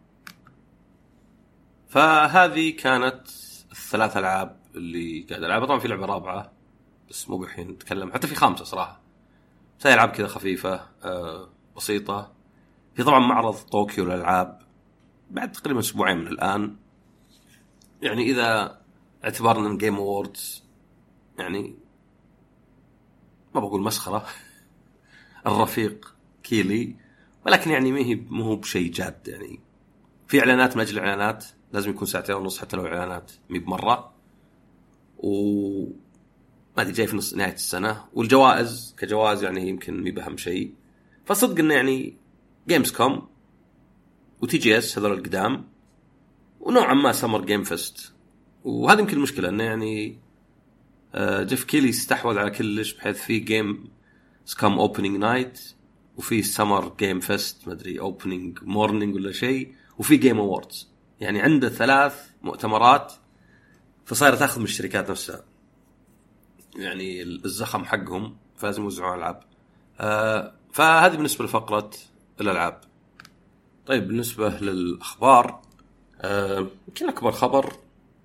فهذه كانت الثلاث ألعاب اللي قاعد ألعبها. طبعا في لعبة رابعة بس مو بحين نتكلم، حتى في خامسة صراحة. هاي ألعاب كذا خفيفة بسيطة. في طبعا معرض طوكيو للألعاب بعد تقريبا أسبوعين من الآن، يعني إذا اعتبرنا من جيم أووردز يعني ما بقول مسخرة الرفيق كيلي، ولكن يعني مو بشيء جاد. يعني في إعلانات من أجل إعلانات، لازم يكون 2.5 ساعة حتى لو إعلانات مي بمرة، وما أدري جاي في نص نهاية السنة، والجوائز كجوائز يعني يمكن مي بهم شيء. فصدق إنه يعني جيمز كوم وتي جي اس هذول القدام، ونوعا ما سمر جيم فيست. وهذا يمكن المشكلة إنه يعني جيف كيلي استحوذ على كلش، بحيث في جيم سكام اوبننج نايت، وفي سمر جيم فيست ما ادري اوبننج مورنينج ولا شيء، وفي جيم اووردز. يعني عنده 3 مؤتمرات، فصاير تاخذ من الشركات نفسها يعني الزخم حقهم، فلازم يوزعون العاب. فهذه بالنسبه لفقره الالعاب. طيب بالنسبه للاخبار، يمكن اكبر خبر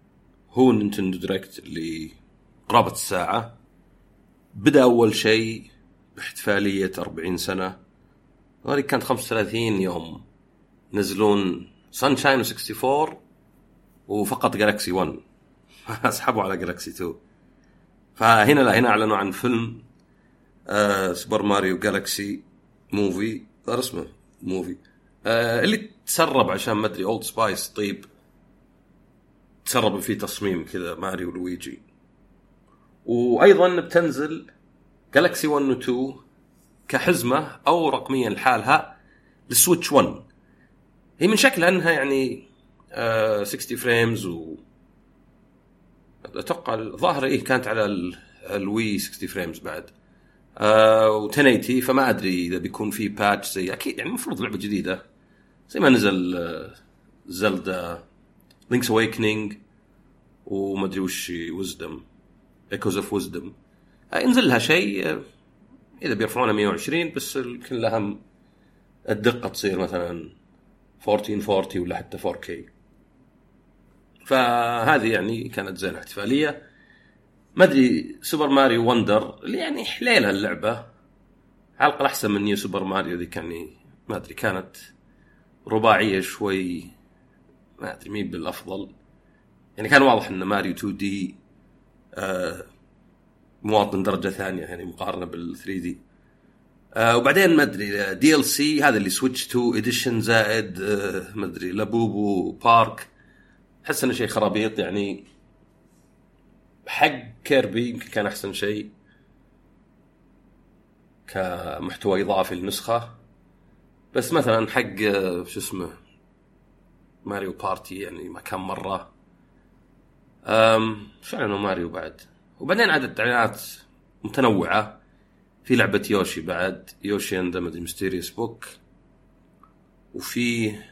هو نينتندو دايركت اللي قرابة الساعة. بدأ أول شيء باحتفالية 40 سنة، وهذه كانت 35 يوم نزلون سانشاين و64 وفقط جالاكسي 1 اسحبوا على جالاكسي 2. هنا أعلنوا عن فيلم سوبر ماريو جالاكسي موفي، اسمه موفي، اللي تسرب عشان ما أدري أولد سبايس طيب تسرب فيه تصميم كذا ماريو لويجي. وأيضا بتنزل جالاكسي 1 و 2 كحزمة أو رقميا لحالها للسويتش 1. هي من شكلها أنها يعني 60 فريمز، و أتوقع الظاهر كانت على الوي 60 فريمز بعد، و1080. فما أدري إذا بيكون في باتش زي أكيد يعني المفروض لعبة جديدة زي ما نزل زلدا لينكس أويكنينج وما أدري وش وزدم إيكوز أوف وزدم، ينزل لها شيء إذا بيرفعونها 120 بس يمكن لها الدقة تصير مثلا 1440 ولا حتى 4K. فهذه يعني كانت زينة احتفالية. ما أدري سوبر ماريو وندر اللي يعني حليلها اللعبة على الأقل أحسن من نيو سوبر ماريو ذي، يعني ما أدري كانت رباعية شوي، ما أدري مين بالأفضل. يعني كان واضح أن ماريو 2D مواطن درجة ثانية يعني مقارنة بال 3D. وبعدين ما أدري DLC هذا اللي سويتش 2 إديشن زائد ما أدري لابوبو بارك، حس إنه شيء خرابيط. يعني حق كيربي يمكن كان أحسن شيء كمحتوى إضافي للنسخة، بس مثلا حق شو اسمه ماريو بارتي يعني ما كان مرة. فعلا ماريو بعد. وبعدين عدد إعلانات متنوعة، في لعبة يوشي بعد، يوشي اند ذا ميستيريوس بوك، وفي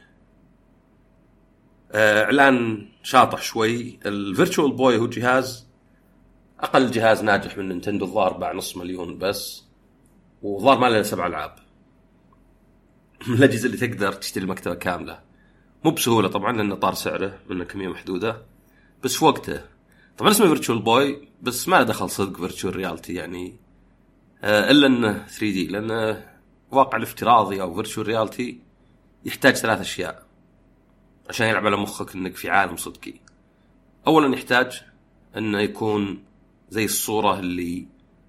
إعلان شاطح شوي الفيرتشوال بوي، هو جهاز أقل جهاز ناجح من نينتندو، الظاهر باع 500,000 بس، وظهر ما له 7 ألعاب من الأجهزة اللي تقدر تشتري المكتبة كاملة. مو بسهولة طبعا لأنه طار سعره من كمية محدودة، بس في وقته. طبعا اسمه فيرتشوال بوي بس ما له دخل صدق فيرتشوال ريالتي يعني، إلا أنه 3D، لأن واقع الافتراضي أو فيرتشوال ريالتي يحتاج 3 أشياء عشان يلعب على مخك أنك في عالم صدقي. أولا يحتاج أنه يكون زي الصورة اللي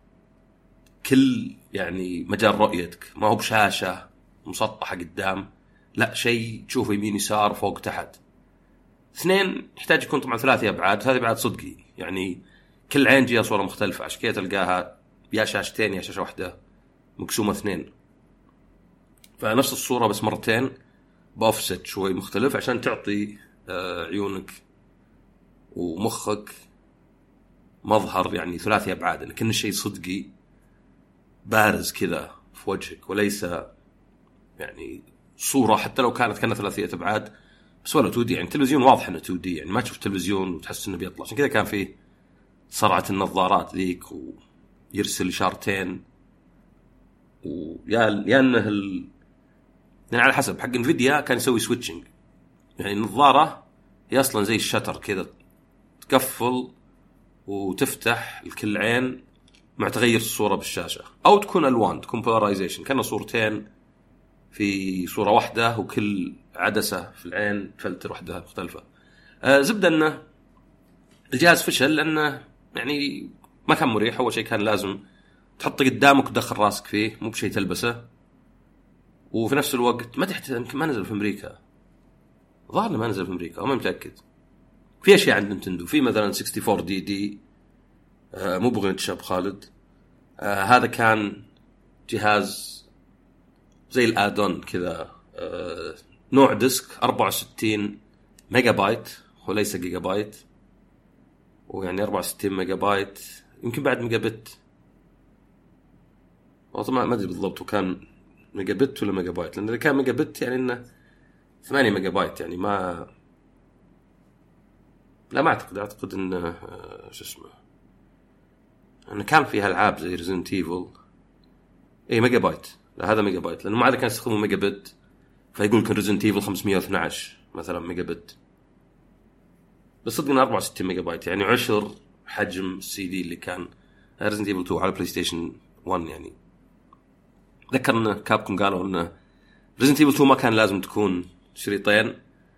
كل يعني مجال رؤيتك، ما هو بشاشة مسطحة قدام، لا شيء تشوفه يمين يسار فوق تحت. 2 يحتاج يكون طبعا 3 أبعاد، هذه بعد صدقي يعني كل عين جهة صورة مختلفة، عشان كده تلقاها يا شاشتين يا شاشة واحدة مقسومة 2، فنفس الصورة بس مرتين بأوفست شوي مختلف عشان تعطي عيونك ومخك مظهر يعني 3 أبعاد، إن كل شيء صدقي بارز كذا في وجهك، وليس يعني صورة حتى لو كانت 3 أبعاد بس ولا 2D. يعني التلفزيون واضح إنه 2D، يعني ما تشوف تلفزيون وتحس إنه بيطلع. عشان كذا كان فيه صرعة النظارات ذيك ويرسل إشارتين، ويا إنه يعني على حسب حق انفيديا كان يسوي سويتشنج، يعني النظارة هي أصلا زي الشتر كذا تقفل وتفتح لكل عين مع تغير الصورة بالشاشة، أو تكون ألوان، تكون بولاريزيشن كأنه صورتين في صورة واحدة وكل عدسة في العين فلتر واحدة مختلفة. زبدة أنه الجهاز فشل لأنه يعني ما كان مريح. أول شيء كان لازم تحطه قدامك وتدخل راسك فيه، مو بشيء تلبسه، وفي نفس الوقت ما تحت يمكن ما نزل في أمريكا، ظهرنا ما نزل في أمريكا وما متأكد. في أشياء عند نينتندو، في مثلا 64 DD مو بغنى شاب خالد، هذا كان جهاز زي الادون كذا، نوع ديسك 64 ميجا بايت وليس جيجا بايت، ويعني 64 ميجا بايت يمكن بعد ميجا بت، والله ما ادري بالضبط وكان ميجا بت ولا ميجا بايت، لان اذا كان ميجا بت يعني انه 8 ميجا بايت، يعني ما لا ما اعتقد انه شو اسمه انه كان فيها العاب زي ريزنت ايفل اي ميجا بايت. لا هذا ميجا بايت، لانه ما عاد كان يستخدموا ميجا بت، فيقول لك ريزنت ايفل 512 مثلا ميجا بت. بس صدق انه 64 ميجا بايت يعني 10 حجم السي دي اللي كان ريزنت ايفل 2 على بلاي ستيشن 1. يعني ذكر ان كابكم قالوا ان ريزنت ايفل 2 ما كان لازم تكون شريطين،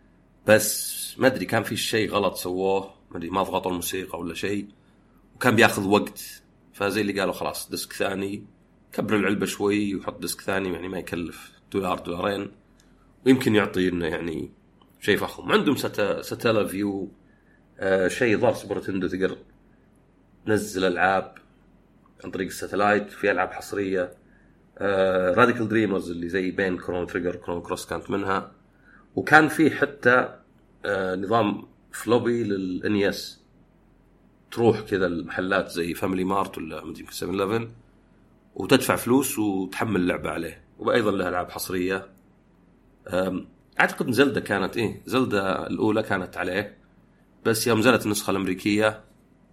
بس ما ادري كان في شيء غلط سووه، ما ادري ما ضغطوا الموسيقى ولا شيء، وكان بياخذ وقت. فزي اللي قالوا خلاص ديسك ثاني، كبر العلبة شوي وحط ديسك ثاني، يعني ما يكلف $2 ويمكن يعطينا يعني شيء فخم. عندهم ستالا فيو، شيء ضار سوبر نتندو، تقدر تنزل ألعاب عن طريق الساتلايت، في ألعاب حصرية. راديكال دريمرز اللي زي بين كرون تريجر كرون كروس كانت منها، وكان في حتى نظام فلوبي للNES، تروح كذا المحلات زي فاميلي مارت ولا مدري 7-11 وتدفع فلوس وتحمل اللعبة عليه. وأيضا لها ألعاب حصرية. أعتقد إن زلدة كانت زلدة الأولى كانت عليه، بس يوم نزلت النسخة الأمريكية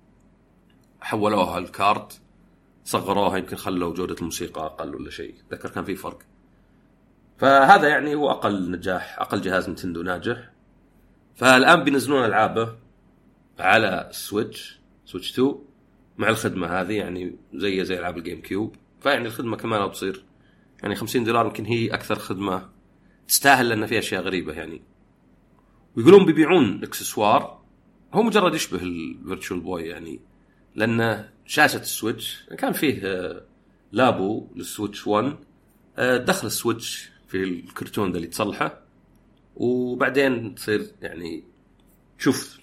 حولوها الكارت، صغروها، يمكن خلوا جودة الموسيقى أقل ولا شيء، ذكر كان في فرق. فهذا يعني هو أقل نجاح، أقل جهاز نينتندو ناجح. فالآن بينزلون ألعابه على سويتش 2 مع الخدمة هذه، يعني زي ألعاب الجيم كيوب. فيعني الخدمة كمان بتصير يعني $50 يمكن هي أكثر خدمة تستاهل، لأن فيها أشياء غريبة يعني. ويقولون بيبيعون اكسسوار هو مجرد يشبه الفيرتشوال بوي، يعني لأن شاشة السويتش كان فيه لابو للسويتش 1، دخل السويتش في الكرتون ده اللي تصلحه، وبعدين تصير يعني تشوف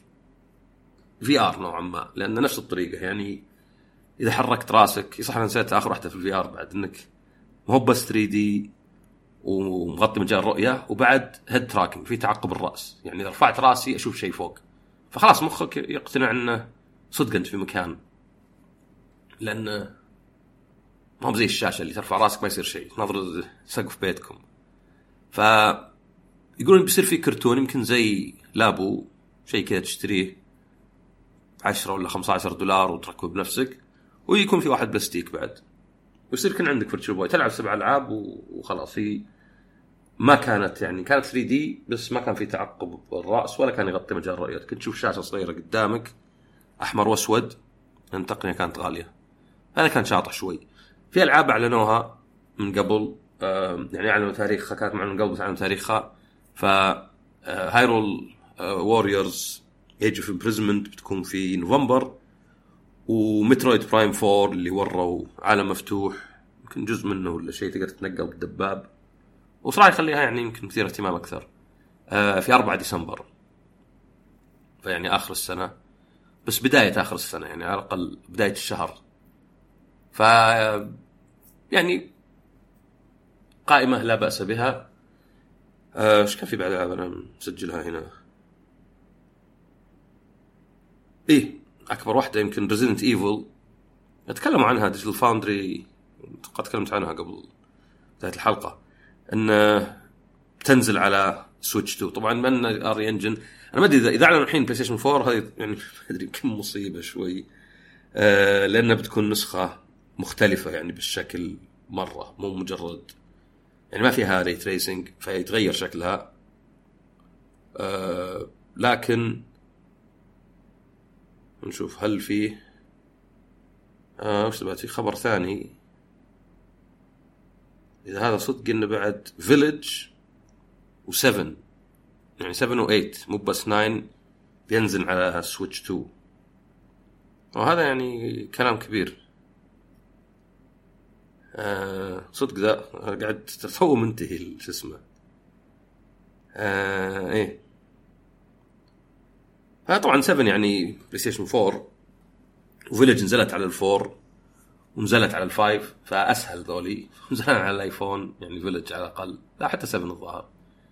VR نوعا ما، لأن نفس الطريقة يعني إذا حركت راسك. يصح أنا نسيت آخر واحدة في VR بعد، إنك مو بس 3D ومغطي مجال الرؤية، وبعد هيد تراكنج، في تعقب الرأس، يعني إذا رفعت راسي أشوف شيء فوق، فخلاص مخك يقتنع أنه صدق أنت في مكان، لأن ما هو زي الشاشة اللي ترفع راسك ما يصير شيء، نظر سقف بيتكم. فيقولون بيصير في كرتون يمكن زي لابو، شيء كذا تشتريه $10 ولا $15 وتركبه بنفسك، ويكون في واحد بلاستيك بعد، ويصير كان عندك فيرتشوال بوي تلعب 7 ألعاب وخلاص. هي ما كانت يعني كانت 3D، بس ما كان في تعقب بالرأس ولا كان يغطي مجال الرؤية، كنت تشوف شاشة صغيرة قدامك أحمر وأسود، لأن التقنية كانت غالية. هذا كان شاطح شوي. في ألعاب أعلنوها من قبل، يعني أعلنوا تاريخها، كانت معلن من قبل بس أعلنوا تاريخها. هايرول ووريرز ايج اوف امبريزمنت بتكون في نوفمبر، ومترويد برايم 4 اللي وروا عالم مفتوح يمكن جزء منه ولا شيء تقدر تتنقل بالدباب، وصراحة يخليها يعني يمكن مثير اهتمام أكثر. في 4 ديسمبر، فيعني آخر السنة، بس بداية آخر السنة، يعني على الأقل بداية الشهر. ف يعني قائمة لا بأس بها. ايش كان في بعد ألعاب أنا مسجلها هنا؟ أكبر واحدة يمكن Resident Evil، نتكلموا عنها ديجيتال فاوندري، قد تكلمت عنها قبل بداية الحلقة، أن تنزل على سويتش 2. طبعا من اري انجن، انا ما ادري اذا اعلنوا الحين بلاي ستيشن 4 هذه يعني ما ادري كم مصيبه شوي، لانها بتكون نسخه مختلفه يعني بالشكل مره، مو مجرد يعني ما فيها ري تريسنج فيتغير شكلها. لكن نشوف هل فيه وش بعد في خبر ثاني، اذا هذا صدق انه بعد فيلج و7، يعني 7 و8 مو بس 9 بينزل على سويتش 2، وهذا يعني كلام كبير. صدق ذا قاعد تفو منتهي شو اسمه. ايه طبعا 7 يعني بلاي ستيشن 4، وفيلج نزلت على ال4 ونزلت على ال5 فاسهل ذولي، نزلت على الايفون يعني فيلج على الاقل، لا حتى 7 الظاهر.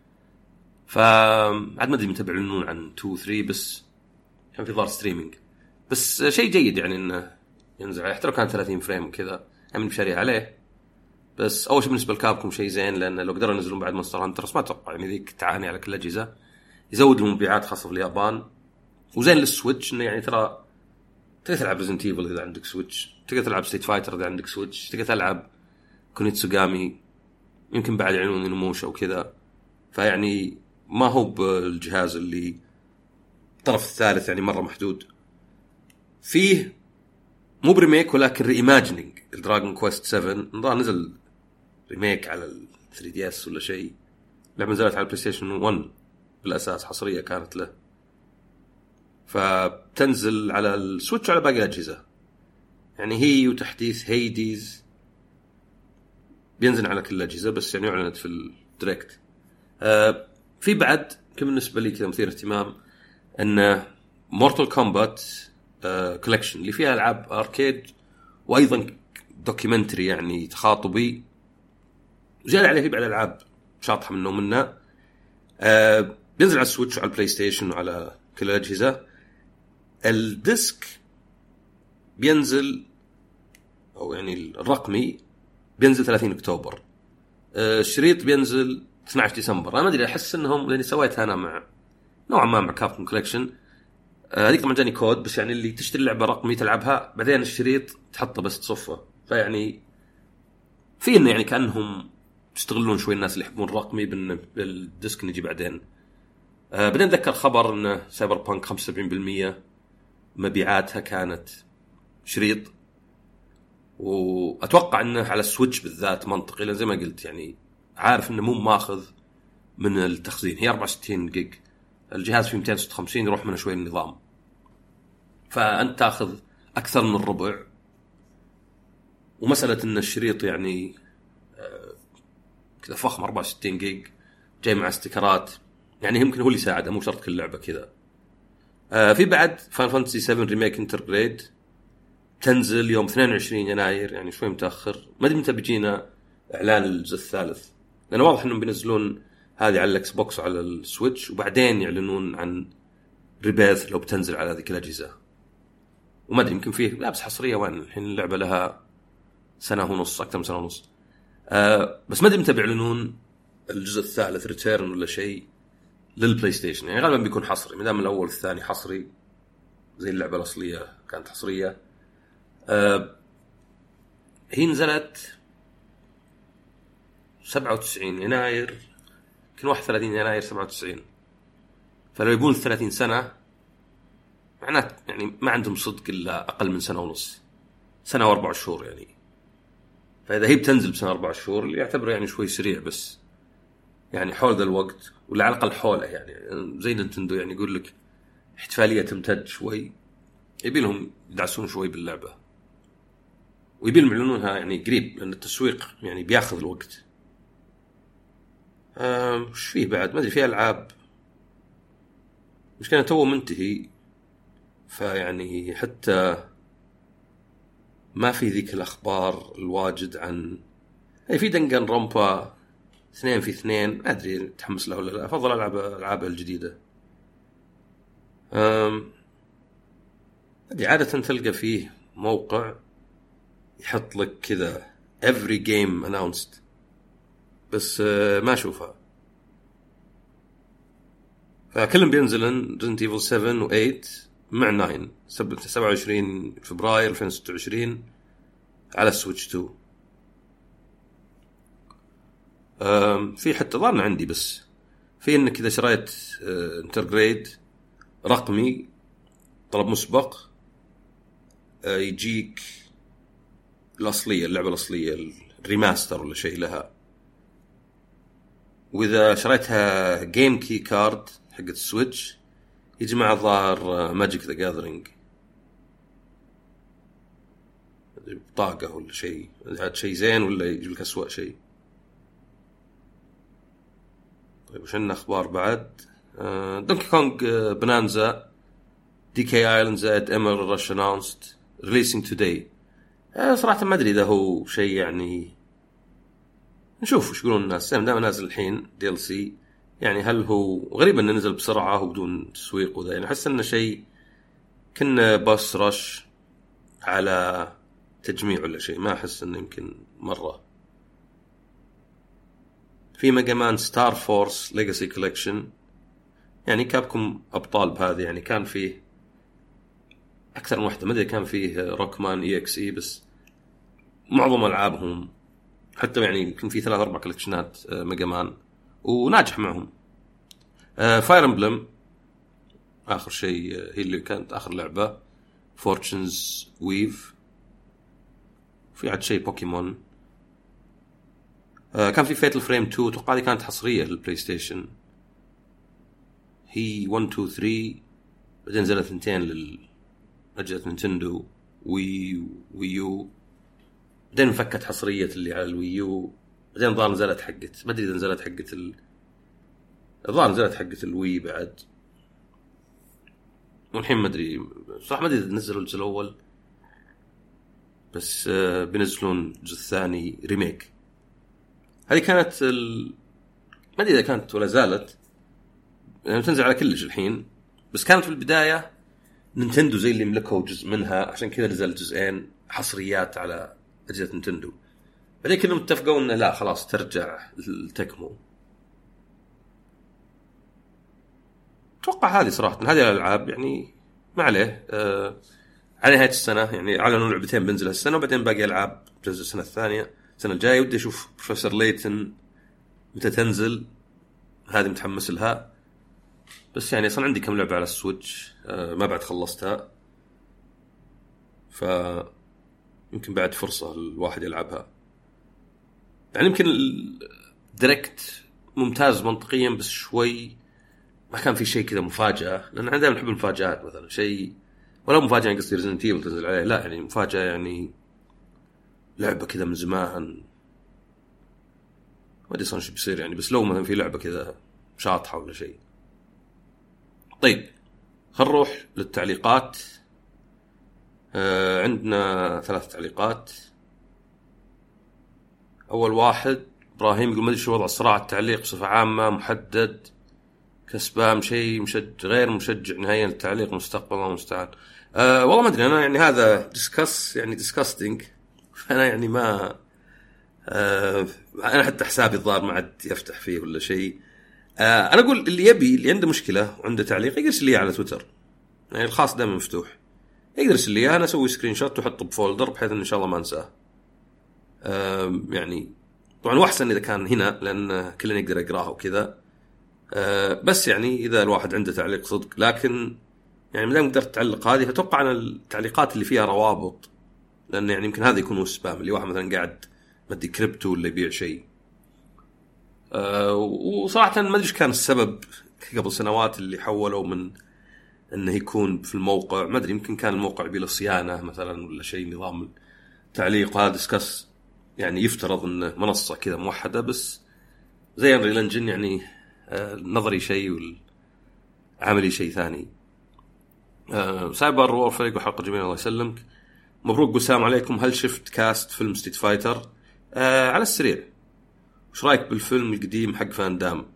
فعاد ما ادري متى بيعلنون عن 2 3، بس كان في ظهر ستريمينج، بس شيء جيد يعني انه ينزل عليه، حتى لو كان 30 فريم كذا يعني بشاري عليه. بس اول شيء بالنسبه لكابكم شيء زين، لان لو قدروا ينزلون بعد مونستر هانترز ما اتوقع يعني ذيك تعاني على كل الاجهزه، يزود المبيعات خاصه في اليابان. وزين للسويتش انه يعني ترى تقدر تلعب ريزنت ايفل اذا عندك سويتش، تقدر تلعب ستريت فايتر اذا عندك سويتش، تقدر تلعب كونيتسوغامي، يمكن بعد يعلنون نموش او كذا. فيعني ما هو بالجهاز اللي الطرف الثالث يعني مرة محدود. فيه مو بريميك ولكن ريماجينينج الدراجون كويست 7. نزل ريميك على ال 3DS ولا شيء. لعبة نزلت على البلاي ستيشن 1 بالأساس، حصرية كانت له، فبتنزل على السويتش وعلى باقي الأجهزة. يعني هي وتحديث هيديز بينزل على كل الأجهزة، بس يعني أعلنت في الديركت. في بعد كم بالنسبة لي كذا مثير اهتمام أن مورتال كومبات كولكشن اللي فيها ألعاب أركيد وأيضا دوكيومنتري يعني تخاطبي، وزيادة عليه في بعد ألعاب شاطحة منه ومنه. بينزل على السويتش وعلى البلاي ستيشن وعلى كل الأجهزة. الديسك بينزل أو يعني الرقمي بينزل 30 أكتوبر. الشريط بينزل 12 ديسمبر. أنا ما أدري، أحس إنهم لأني سويتها أنا مع نوعا ما مع كابكوم كولكشن. هذيك طبعا جاني كود، بس يعني اللي تشتري لعبة رقمي تلعبها بعدين الشريط تحطه بس تصفه. فيعني في إنه يعني كأنهم يستغلون شوي الناس اللي يحبون الرقمي بالديسك نجي بعدين. بعدين أتذكر خبر إن سايبر بانك 75% مبيعاتها كانت شريط، وأتوقع إنه على السويتش بالذات منطقي، لأن زي ما قلت يعني عارف إنه مو ماخذ من التخزين. هي 64 جيج، الجهاز فيه 256 يروح منه شوي النظام، فأنت تأخذ أكثر من الربع. ومسألة إن الشريط يعني كذا فخم 64 جيج جاي مع استيكرات، يعني يمكن هو اللي يساعده، مو شرط كل لعبة كذا. في بعد فاينل فانتسي 7 ريميك انترجريد تنزل يوم 22 يناير، يعني شوي متأخر. ما أدري متى بيجينا إعلان الجزء الثالث، لأن واضح إنهم بينزلون هذه على الإكس بوكس وعلى السويتش، وبعدين يعلنون عن ريبيث لو بتنزل على هذه الأجهزة. وما أدري يمكن فيه لابس حصرية، وين الحين اللعبة لها سنة ونص، أكثر من سنة ونص. بس ما أدري متى بيعلنون الجزء الثالث ريتيرن ولا شيء للبلاي ستيشن. يعني غالبا بيكون حصري، مدام الأول الثاني حصري زي اللعبة الأصلية كانت حصرية. هي نزلت 97 يناير، يمكن 31 يناير 97. فلو يقول 30 سنة معناه يعني ما عندهم صدق إلا أقل من سنة ونص، سنة و4 شهور يعني. فإذا هي بتنزل بسنة 4 شهور اللي يعتبره يعني شوي سريع، بس يعني حول ذا الوقت ولا على الأقل حوله. يعني زي نينتندو يعني يقول لك احتفالية تمتد شوي، يبي لهم يدعسون شوي باللعبة ويبي لهم يعلنونها يعني قريب، لأن التسويق يعني بياخذ الوقت. وش فيه بعد؟ ما أدري، فيه ألعاب مش كان توه منتهي، فيعني حتى ما في ذيك الأخبار الواجد عن في دنجن رومبا 2 في 2. ما أدري تحمس له ولا لا. أفضل ألعاب الجديدة. أدري عادة تلقى فيه موقع يحط لك كذا every game announced، بس ما أشوفها. فكلهم بينزلن Resident Evil 7 و8 مع 9 27 فبراير 2026 على السويتش 2. في حتى ظن عندي، بس في انك اذا شريت انترجريد رقمي طلب مسبق يجيك الأصلية، اللعبة الأصلية الريماستر ولا شيء لها. وإذا شريتها جيم كي كارد حق السويتش يجي مع ظاهر ماجيك ذا جاذرينج بطاقة ولا شيء. هذا شيء زين ولا يجي لك أسوأ شيء؟ طيب وش عندنا أخبار بعد؟ دونكي كونغ بنانزا دي كي آيلاند زائد إمر رش أناونست ريليسينج توداي. صراحة ما أدري إذا هو شيء، يعني نشوف وش يقولون الناس. دائما نازل الحين DLC، يعني هل هو غريب أنه نزل بسرعة وبدون تسويق وذا؟ يعني أحس أنه شيء كنا بس رش على تجميع ولا شيء. ما أحس أنه يمكن مرة. في ميجا مان ستار فورس ليجاسي كولكشن، يعني كابكم أبطال بهذه. يعني كان فيه أكثر من واحدة، ما أدري كان فيه روكمان EXE، بس معظم ألعابهم حتى يعني يمكن في 3-4 كولكشنات ميجا مان وناجح معهم. فاير امبلم اخر شيء هي اللي كانت اخر لعبه فورتشنز ويف. في عاد شيء بوكيمون. كان في فيتل فريم 2 توقع كانت حصريه للبلاي ستيشن، هي 1 2 3. بعدين نزلت 2 لأجهزة نينتندو ويو. بعدين فكت حصريه اللي على الويو. بعدين ظهر نزلت حقت، ما ادري اذا نزلت حقت الظاهر نزلت حقت الوي بعد، والحين ما ادري صح، ما ادري اذا نزلوا الجزء الاول بس بينزلون الجزء الثاني ريميك. هذه كانت ما ادري اذا كانت ولا زالت يعني تنزل على كلش الحين، بس كانت في البدايه نينتندو زي اللي ملكوا جزء منها، عشان كذا نزل جزئين حصريات على اجهزه نينتندو. بعدين كانوا متفقوا انه لا خلاص ترجع التكمو. اتوقع هذه صراحه هذه الالعاب يعني ما عليه على نهايه السنه، يعني اعلنوا لعبتين بنزل السنه وبعدين باقي العاب تنزل السنه الثانيه السنه الجايه. ودي اشوف بروفيسور ليتن متى تنزل، هذه متحمس لها. بس يعني اصلا عندي كم لعبه على السويتش ما بعد خلصتها، ف يمكن بعد فرصه الواحد يلعبها. يعني يمكن الديركت ممتاز منطقيا بس شوي ما كان في شيء كذا مفاجاه، لان انا دائما نحب المفاجات. مثلا شيء ولا مفاجاه يعني قصدي ريزنت ايفل تنزل عليه، لا يعني مفاجاه يعني لعبه كذا من زمان ما ادري ايش بيصير يعني. بس لو مثلا في لعبه كذا شاطحه ولا شيء. طيب خل نروح للتعليقات. عندنا 3 تعليقات. اول واحد ابراهيم يقول ما ادري شو وضع الصراع التعليق بصفه عامه، محدد كسبان شيء مشجع غير مشجع نهائيا التعليق مستقبل الله المستعان. والله ما ادري انا يعني هذا ديسكاس يعني ديسكاستنج، فانا يعني ما انا حتى حسابي الظاهر ما عاد يفتح فيه ولا شيء. انا اقول اللي عنده مشكله وعنده تعليق يرسل لي على تويتر، يعني الخاص دائما مفتوح، يقدر يرسل لي انا اسوي سكرين شوت واحطه بفولدر بحيث ان شاء الله ما انساه. يعني طبعا واحسن اذا كان هنا لان كلنا يقدر يقراه وكذا. بس يعني اذا الواحد عنده تعليق صدق، لكن يعني ما دام قدرت تعلق هذه فتوقع ان التعليقات اللي فيها روابط، لان يعني يمكن هذا يكون سبام اللي واحد مثلا قاعد مدي كريبتو ولا يبيع شيء. وصراحه ما ادري ايش كان السبب قبل سنوات اللي حولوا من انه يكون في الموقع، ما ادري يمكن كان الموقع بلا صيانه مثلا ولا شيء، نظام التعليق هذا ديسكاس يعني يفترض انه منصه كذا موحده، بس زي انريل انجن يعني نظري شيء والعملي شيء ثاني. سايبر وور فريق وحلقه جميله الله يسلمك. مبروك والسلام عليكم. هل شفت كاست فيلم ستريت فايتر؟ على السريع وش رايك بالفيلم القديم حق فان دام؟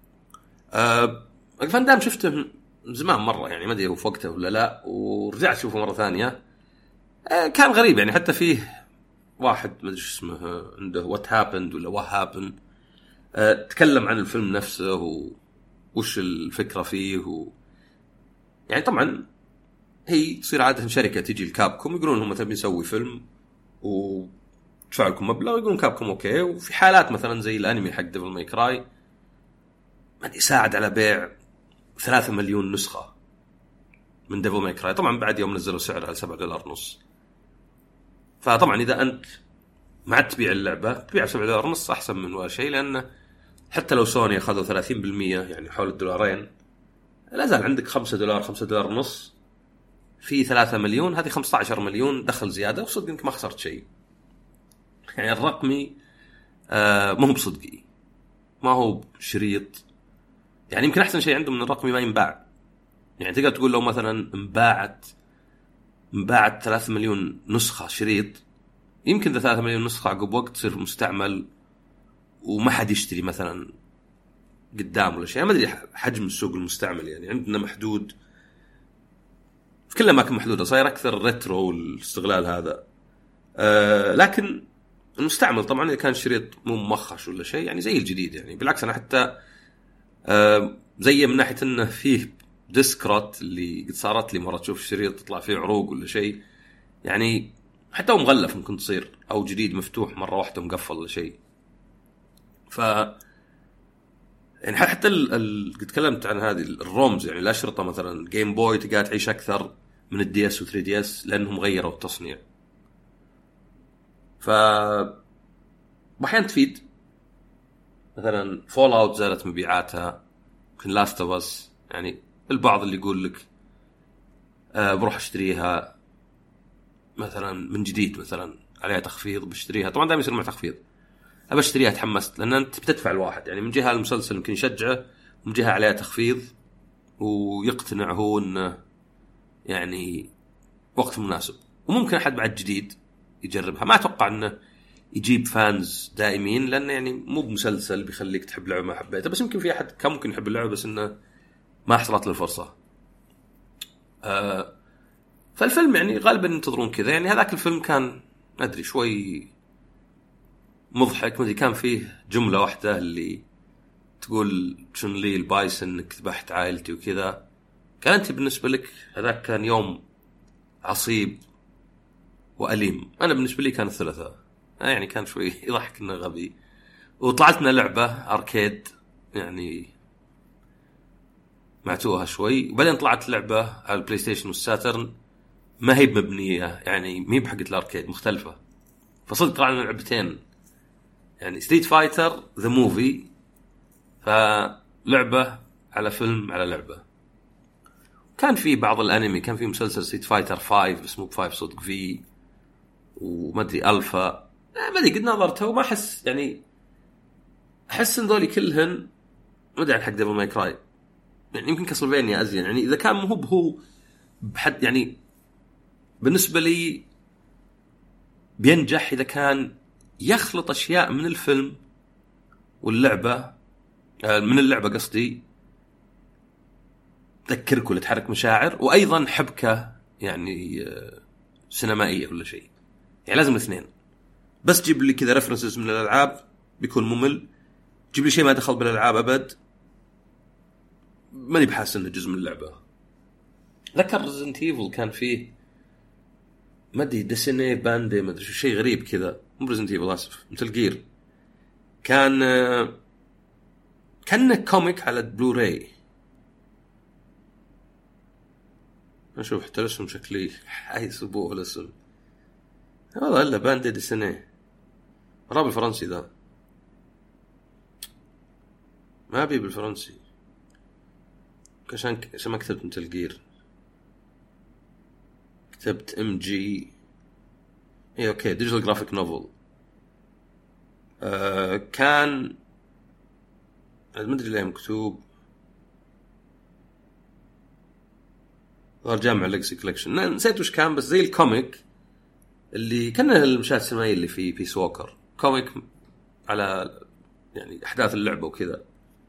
فان دام شفته من زمان مره يعني ما ادري هو في وقته ولا لا، ورجعت اشوفه مره ثانيه. كان غريب يعني، حتى فيه واحد ما ادري اسمه عنده وات هابند ولا وات هابن، تكلم عن الفيلم نفسه وش الفكره فيه يعني طبعا هي تصير عاده شركه تيجي الكابكوم يقولون هم تبي نسوي فيلم وتدفع لكم مبلغ، يقولون كابكوم اوكي. وفي حالات مثلا زي الانمي حق ديفل ماي كراي ما يساعد على بيع 3 مليون نسخه من ديفل ماي كراي، طبعا بعد يوم نزلوا سعرها $7.50. فطبعا اذا انت ما عاد تبيع اللعبه تبيع $7.50 احسن من ولا شيء، لان حتى لو سوني اخذوا 30% يعني حول $2 لا زال عندك $5 $5.50 في 3 مليون، هذه 15 مليون دخل زياده، وصدق انك ما خسرت شيء. يعني الرقمي ما هو بصدقي، ما هو شريط يعني. يمكن احسن شيء عندهم من الرقمي ما ينباع، يعني تقدر تقول لو مثلا انباعت 3 مليون نسخه شريط، يمكن ذا 3 مليون نسخه عقب وقت تصير مستعمل وما حد يشتري مثلا قدام ولا شيء. ما ادري حجم السوق المستعمل يعني عندنا محدود في كل اماكن محدوده، صاير اكثر ريترو والاستغلال هذا. لكن المستعمل طبعا اذا كان شريط مو ممخش ولا شيء يعني زي الجديد يعني. بالعكس انا حتى زي من ناحيه انه فيه ديسكرات اللي قد صارت لي مره تشوف شريط تطلع فيه عروق ولا شيء يعني، حتى هو مغلف ممكن تصير، او جديد مفتوح مره واحده مقفل ولا شيء. ف يعني حتى قد تكلمت عن هذه الرومز، يعني الأشرطة مثلا جيم بوي تقدر تعيش أكثر من الدي اس و3 دي اس لأنهم غيروا التصنيع. أحيانا تفيد، مثلا فول اوت زادت مبيعاتها، يمكن لاست اوف اس يعني البعض اللي يقول لك بروح اشتريها مثلا من جديد، مثلا عليها تخفيض بشتريها، طبعا دائما يصير مع تخفيض ابى اشتريها تحمست، لان انت بتدفع الواحد يعني من جهه المسلسل يمكن يشجعه، ومن جهه عليها تخفيض ويقتنع هو انه يعني وقت مناسب، وممكن احد بعد جديد يجربها. ما اتوقع انه يجيب فانز دائمين، لأنه يعني مو بمسلسل بيخليك تحب لعبة ما حبيتها، بس يمكن في أحد كان ممكن يحب اللعبة بس إنه ما حصلت له الفرصة. فالفيلم يعني غالبا ينتظرون كذا. يعني هذاك الفيلم كان ما أدري شوي مضحك، مدري كان فيه جملة واحدة اللي تقول شن لي البايسن إنك ذبحت عائلتي وكذا. كانت بالنسبة لك هذاك كان يوم عصيب وأليم، أنا بالنسبة لي كان الثلاثاء يعني كان شوي يضحك إنه غبي. وطلعت لنا لعبة أركيد يعني معتوها شوي، وبعدين طلعت لعبة على البلاي ستيشن والساترن ما هي مبنية يعني مي بحقة الأركيد، مختلفة. فصدق طلعنا لعبتين يعني ستريت فايتر ذا موفي، فلعبة على فيلم على لعبة. كان في بعض الأنمي، كان في مسلسل ستريت فايتر 5 بس مو ب5 صدق، في وما أدري ألفا، ما أدري قد نظرتها وما أحس يعني أحس إن ذولي كلهن مدري عن حق ديفل ماي كراي يعني يمكن كاسلفينيا أزين. يعني إذا كان مو هو بحد يعني بالنسبة لي بينجح إذا كان يخلط أشياء من الفيلم واللعبة، من اللعبة قصدي تذكرك ولا تحرك مشاعر، وأيضا حبكة يعني سينمائية ولا شيء. يعني لازم الاثنين. بس جيب لي كذا ريفرنسز من الألعاب بيكون ممل، جيب لي شيء ما دخل بالألعاب أبد ماني بحاس إنه جزء من اللعبة. ذكر ريزنت ايفل كان فيه ما ادري ديسني باندي ما ادري شيء غريب كذا، مو ريزنت ايفل اسف، مثل جير، كان كوميك على بلوراي. اشوف حتى الاسم شكلي حيسبوه الاسم والله الا باندي ديسني راب الفرنسي ذا، ما بي بالفرنسي عشان ما كتبت مثل جير، كتبت ام جي اي اوكي ديجيتال جرافيك نوفل. كان ما ادري ليه مكتوب جامع ليكسي كولكشن، نسيت وش كان، بس زي الكوميك اللي كان المشاهد السينمائية اللي في بيس ووكر، كوميك على يعني احداث اللعبة وكذا.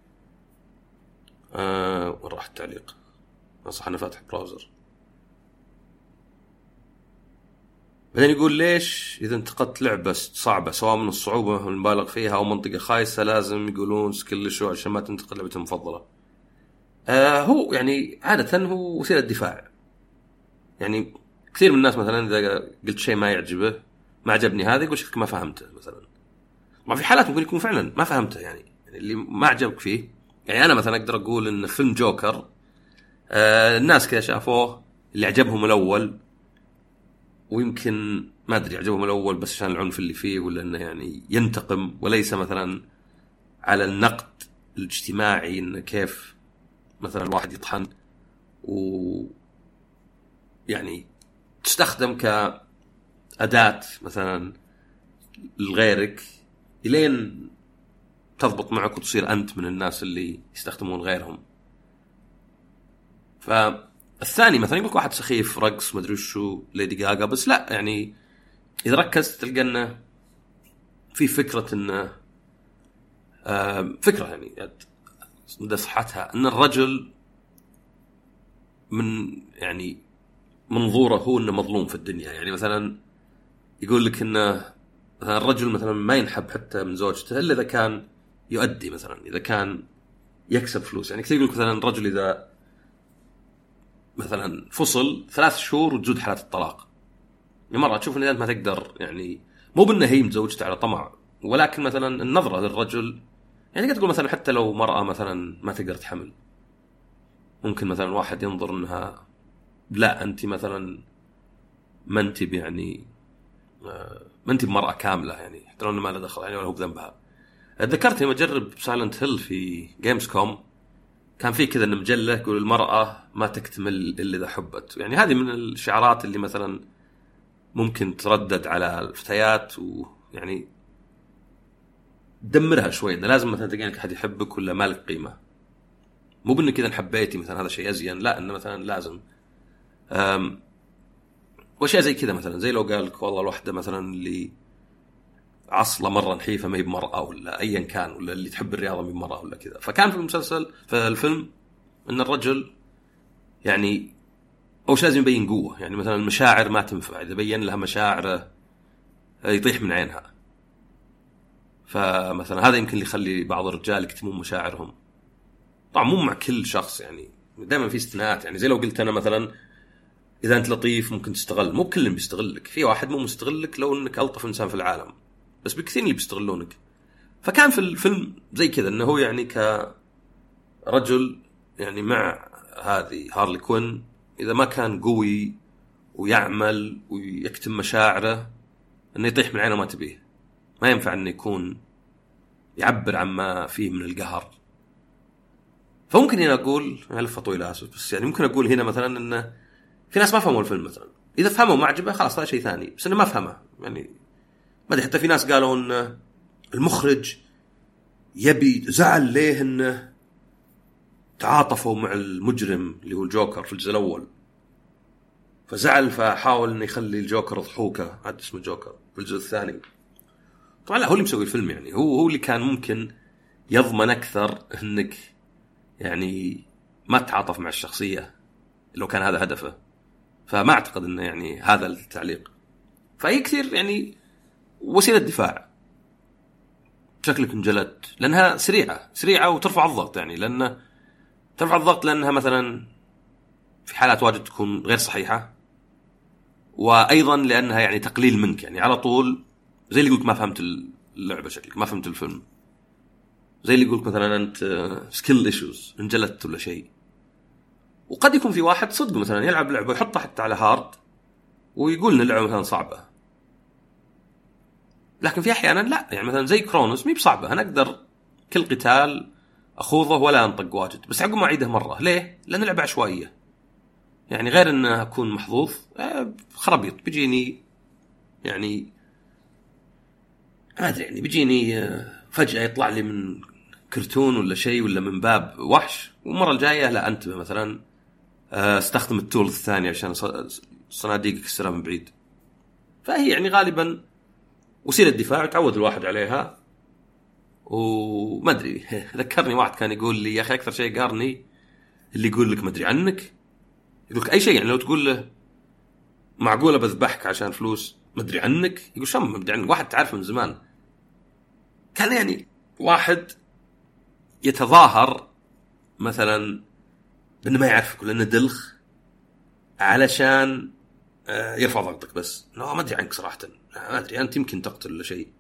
وين راح التعليق؟ صح انا فاتح براوزر. بعدين يقول ليش إذا انتقدت لعبة صعبة سواء من الصعوبة المبالغ فيها أو منطقة خايسة لازم يقولون سكيل شو عشان ما تنتقد لعبتهم المفضلة؟ هو يعني عادة هو وسيلة دفاع. يعني كثير من الناس مثلا إذا قلت شيء ما يعجبه ما عجبني هذا يقول شكلك ما فهمته مثلا. ما في حالات ممكن يكون فعلا ما فهمته يعني اللي ما عجبك فيه. يعني أنا مثلا أقدر أقول إن فيلم جوكر الناس كذا شافوه اللي عجبهم الأول، ويمكن ما أدري عجبهم الأول بس عشان العنف اللي فيه ولا إنه يعني ينتقم، وليس مثلا على النقد الاجتماعي إنه كيف مثلا الواحد يطحن يعني تستخدم كأداة مثلا لغيرك إلين تضبط معك وتصير أنت من الناس اللي يستخدمون غيرهم. فالثاني مثلا يقولك واحد سخيف رقص مدري شو ليدي غاغا، بس لا يعني إذا ركزت تلقى إنه في فكرة إنه فكرة يعني مدى صحتها إن الرجل من يعني منظوره هو إنه مظلوم في الدنيا. يعني مثلا يقول لك إنه مثلا الرجل مثلا ما ينحب حتى من زوجته إلا إذا كان يؤدي، مثلا إذا كان يكسب فلوس. يعني كثير يقول لك مثلا الرجل إذا مثلا فصل 3 شهور وتزود حالات الطلاق. يعني مرة تشوف إن أنت ما تقدر يعني مو بالنهيم زوجته على طمع، ولكن مثلا النظرة للرجل يعني قد تقول مثلا حتى لو مرأة مثلا ما تقدر تحمل، ممكن مثلا واحد ينظر انها لا انت مثلا ما انت يعني ما انت بمرأة كاملة، يعني حتى لو ما له دخل يعني ولا هو بذنبها. ذكرت لما اجرب سايلنت هيل في جيمز كوم، كان في كذا مجلة يقول المرأة ما تكتمل إلا إذا حبت. يعني هذه من الشعارات اللي مثلا ممكن تردد على الفتيات ويعني تدمرها شوي، إنه لازم مثلا تلقى أحد يحبك ولا مالك قيمة، مو بأنك إذا حبيتي مثلا هذا شيء أزين، لا إنه مثلا لازم وأشياء زي كذا. مثلا زي لو قالك والله الوحدة مثلا اللي عصلة مرة نحيفة ما هي بمرأة ولا أيا كان، ولا اللي تحب الرياضة ما هي بمرأة ولا كذا. فكان في المسلسل في الفيلم إن الرجل يعني أوش لازم يبين قوة، يعني مثلا المشاعر ما تنفع، إذا بين لها مشاعر يطيح من عينها. فمثلا هذا يمكن اللي يخلي بعض الرجال يكتمون مشاعرهم. طبعا مو مع كل شخص، يعني دائما في استثناءات. يعني زي لو قلت أنا مثلا إذا أنت لطيف ممكن تستغل، مو كل بيستغلك، في واحد مو مستغلك لو أنك ألطف إنسان في العالم، بس بكثير اللي بيستغلونك. فكان في الفيلم زي كذا أنه هو يعني كرجل يعني مع هذه هارلي كوين إذا ما كان قوي ويعمل ويكتم مشاعره أنه يطيح من عينه ما تبيه. ما ينفع أنه يكون يعبر عما فيه من القهر. فممكن هنا أقول هلفة طويلة آسف، بس يعني ممكن أقول هنا مثلا أنه في ناس ما فهموا الفيلم مثلا، إذا فهموا ما عجبه خلاص هذا شيء ثاني، بس أنه ما فهمه يعني ما أدري. حتى في ناس قالوا أن المخرج يبي زعل ليه أنه تعاطفوا مع المجرم اللي هو الجوكر في الجزء الأول، فزعل فحاول أن يخلي الجوكر ضحوكة عاد اسمه جوكر في الجزء الثاني. طبعا لا، هو اللي مسوي الفيلم، يعني هو اللي كان ممكن يضمن أكثر أنك يعني ما تتعاطف مع الشخصية لو كان هذا هدفه. فما أعتقد أنه يعني هذا التعليق. فأي كثير يعني وسيلة دفاع شكلك انجلد لأنها سريعة وترفع الضغط، يعني لأنه ترفع الضغط لأنها مثلا في حالات واجد تكون غير صحيحة، وأيضا لأنها يعني تقليل منك، يعني على طول زي اللي يقولك ما فهمت اللعبة، شكلك ما فهمت الفيلم، زي اللي يقولك مثلا أنت سكيل إيشوز انجلدت ولا شيء. وقد يكون في واحد صدق مثلا يلعب لعبة يحطها حتى على هارد ويقول إن اللعبة مثلا صعبة، لكن في أحيانا لا، يعني مثلا زي كرونوس مي بصعبة، أنا أقدر كل قتال أخوضه ولا أنطق واجد، بس عقب ما أعيده مرة. ليه؟ لأن اللعبة عشوائية، يعني غير أن أكون محظوظ خرابيط بيجيني، يعني ما أدري، يعني بيجيني فجأة يطلع لي من كرتون ولا شيء ولا من باب وحش، ومرة الجاية لا أنتبه مثلا استخدم التول الثاني عشان صناديقك السلام من بعيد. فهي يعني غالبا وسيلة دفاع تعود الواحد عليها. وما أدري ذكرني واحد كان يقول لي يا أخي أكثر شيء قارني اللي يقول لك ما أدري عنك، يقول لك أي شيء، يعني لو تقول له معقولة بذبحك عشان فلوس ما أدري عنك، يقول شم ما أدري عنك. واحد تعرفه من زمان، كان يعني واحد يتظاهر مثلا بأنه ما يعرفك ولا أنه دلخ علشان يرفع ضغطك، بس لا ما أدري عنك صراحة، ما أدري أنت يمكن تقتل ولا شيء،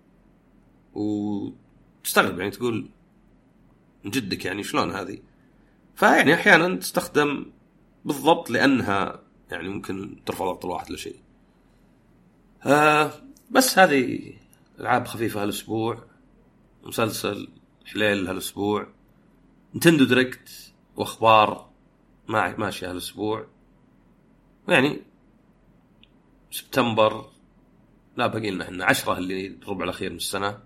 وتستغرب يعني تقول من جدك يعني شلون هذه. فيعني أحيانا تستخدم بالضبط لأنها يعني ممكن ترفع ضغط الواحد لشيء. بس هذه ألعاب خفيفة هالأسبوع، مسلسل حليل هالأسبوع، نتندو دايركت وأخبار ماشي هالأسبوع، يعني سبتمبر لا باقي لنا احنا 10 اللي الربع الأخير من السنة.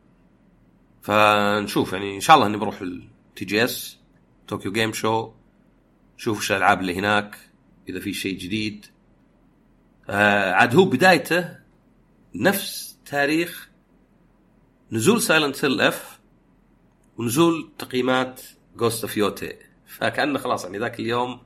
فنشوف يعني إن شاء الله إني بروح التي جي اس طوكيو جيم شو، شوف وش الألعاب اللي هناك إذا في شيء جديد. عاد هو بدايته نفس تاريخ نزول سايلنت هيل اف ونزول تقييمات غوست اوف يوتي، فكأنه خلاص يعني ذاك اليوم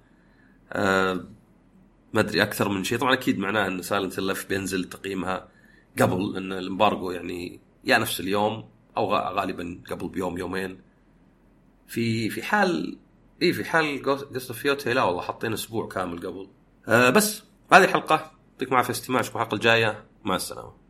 ما أدري أكثر من شيء. طبعا أكيد معناه أن سايلنت هيل اف بينزل تقييمها قبل، أن الامبارجو يعني يا نفس اليوم أو غالبا قبل بيوم يومين. في حال في حال غوست اوف يوتي لا والله حاطين أسبوع كامل قبل. بس هذه الحلقة يعطيكم عافية استماعكم، الحلقة الجاية مع السلامة.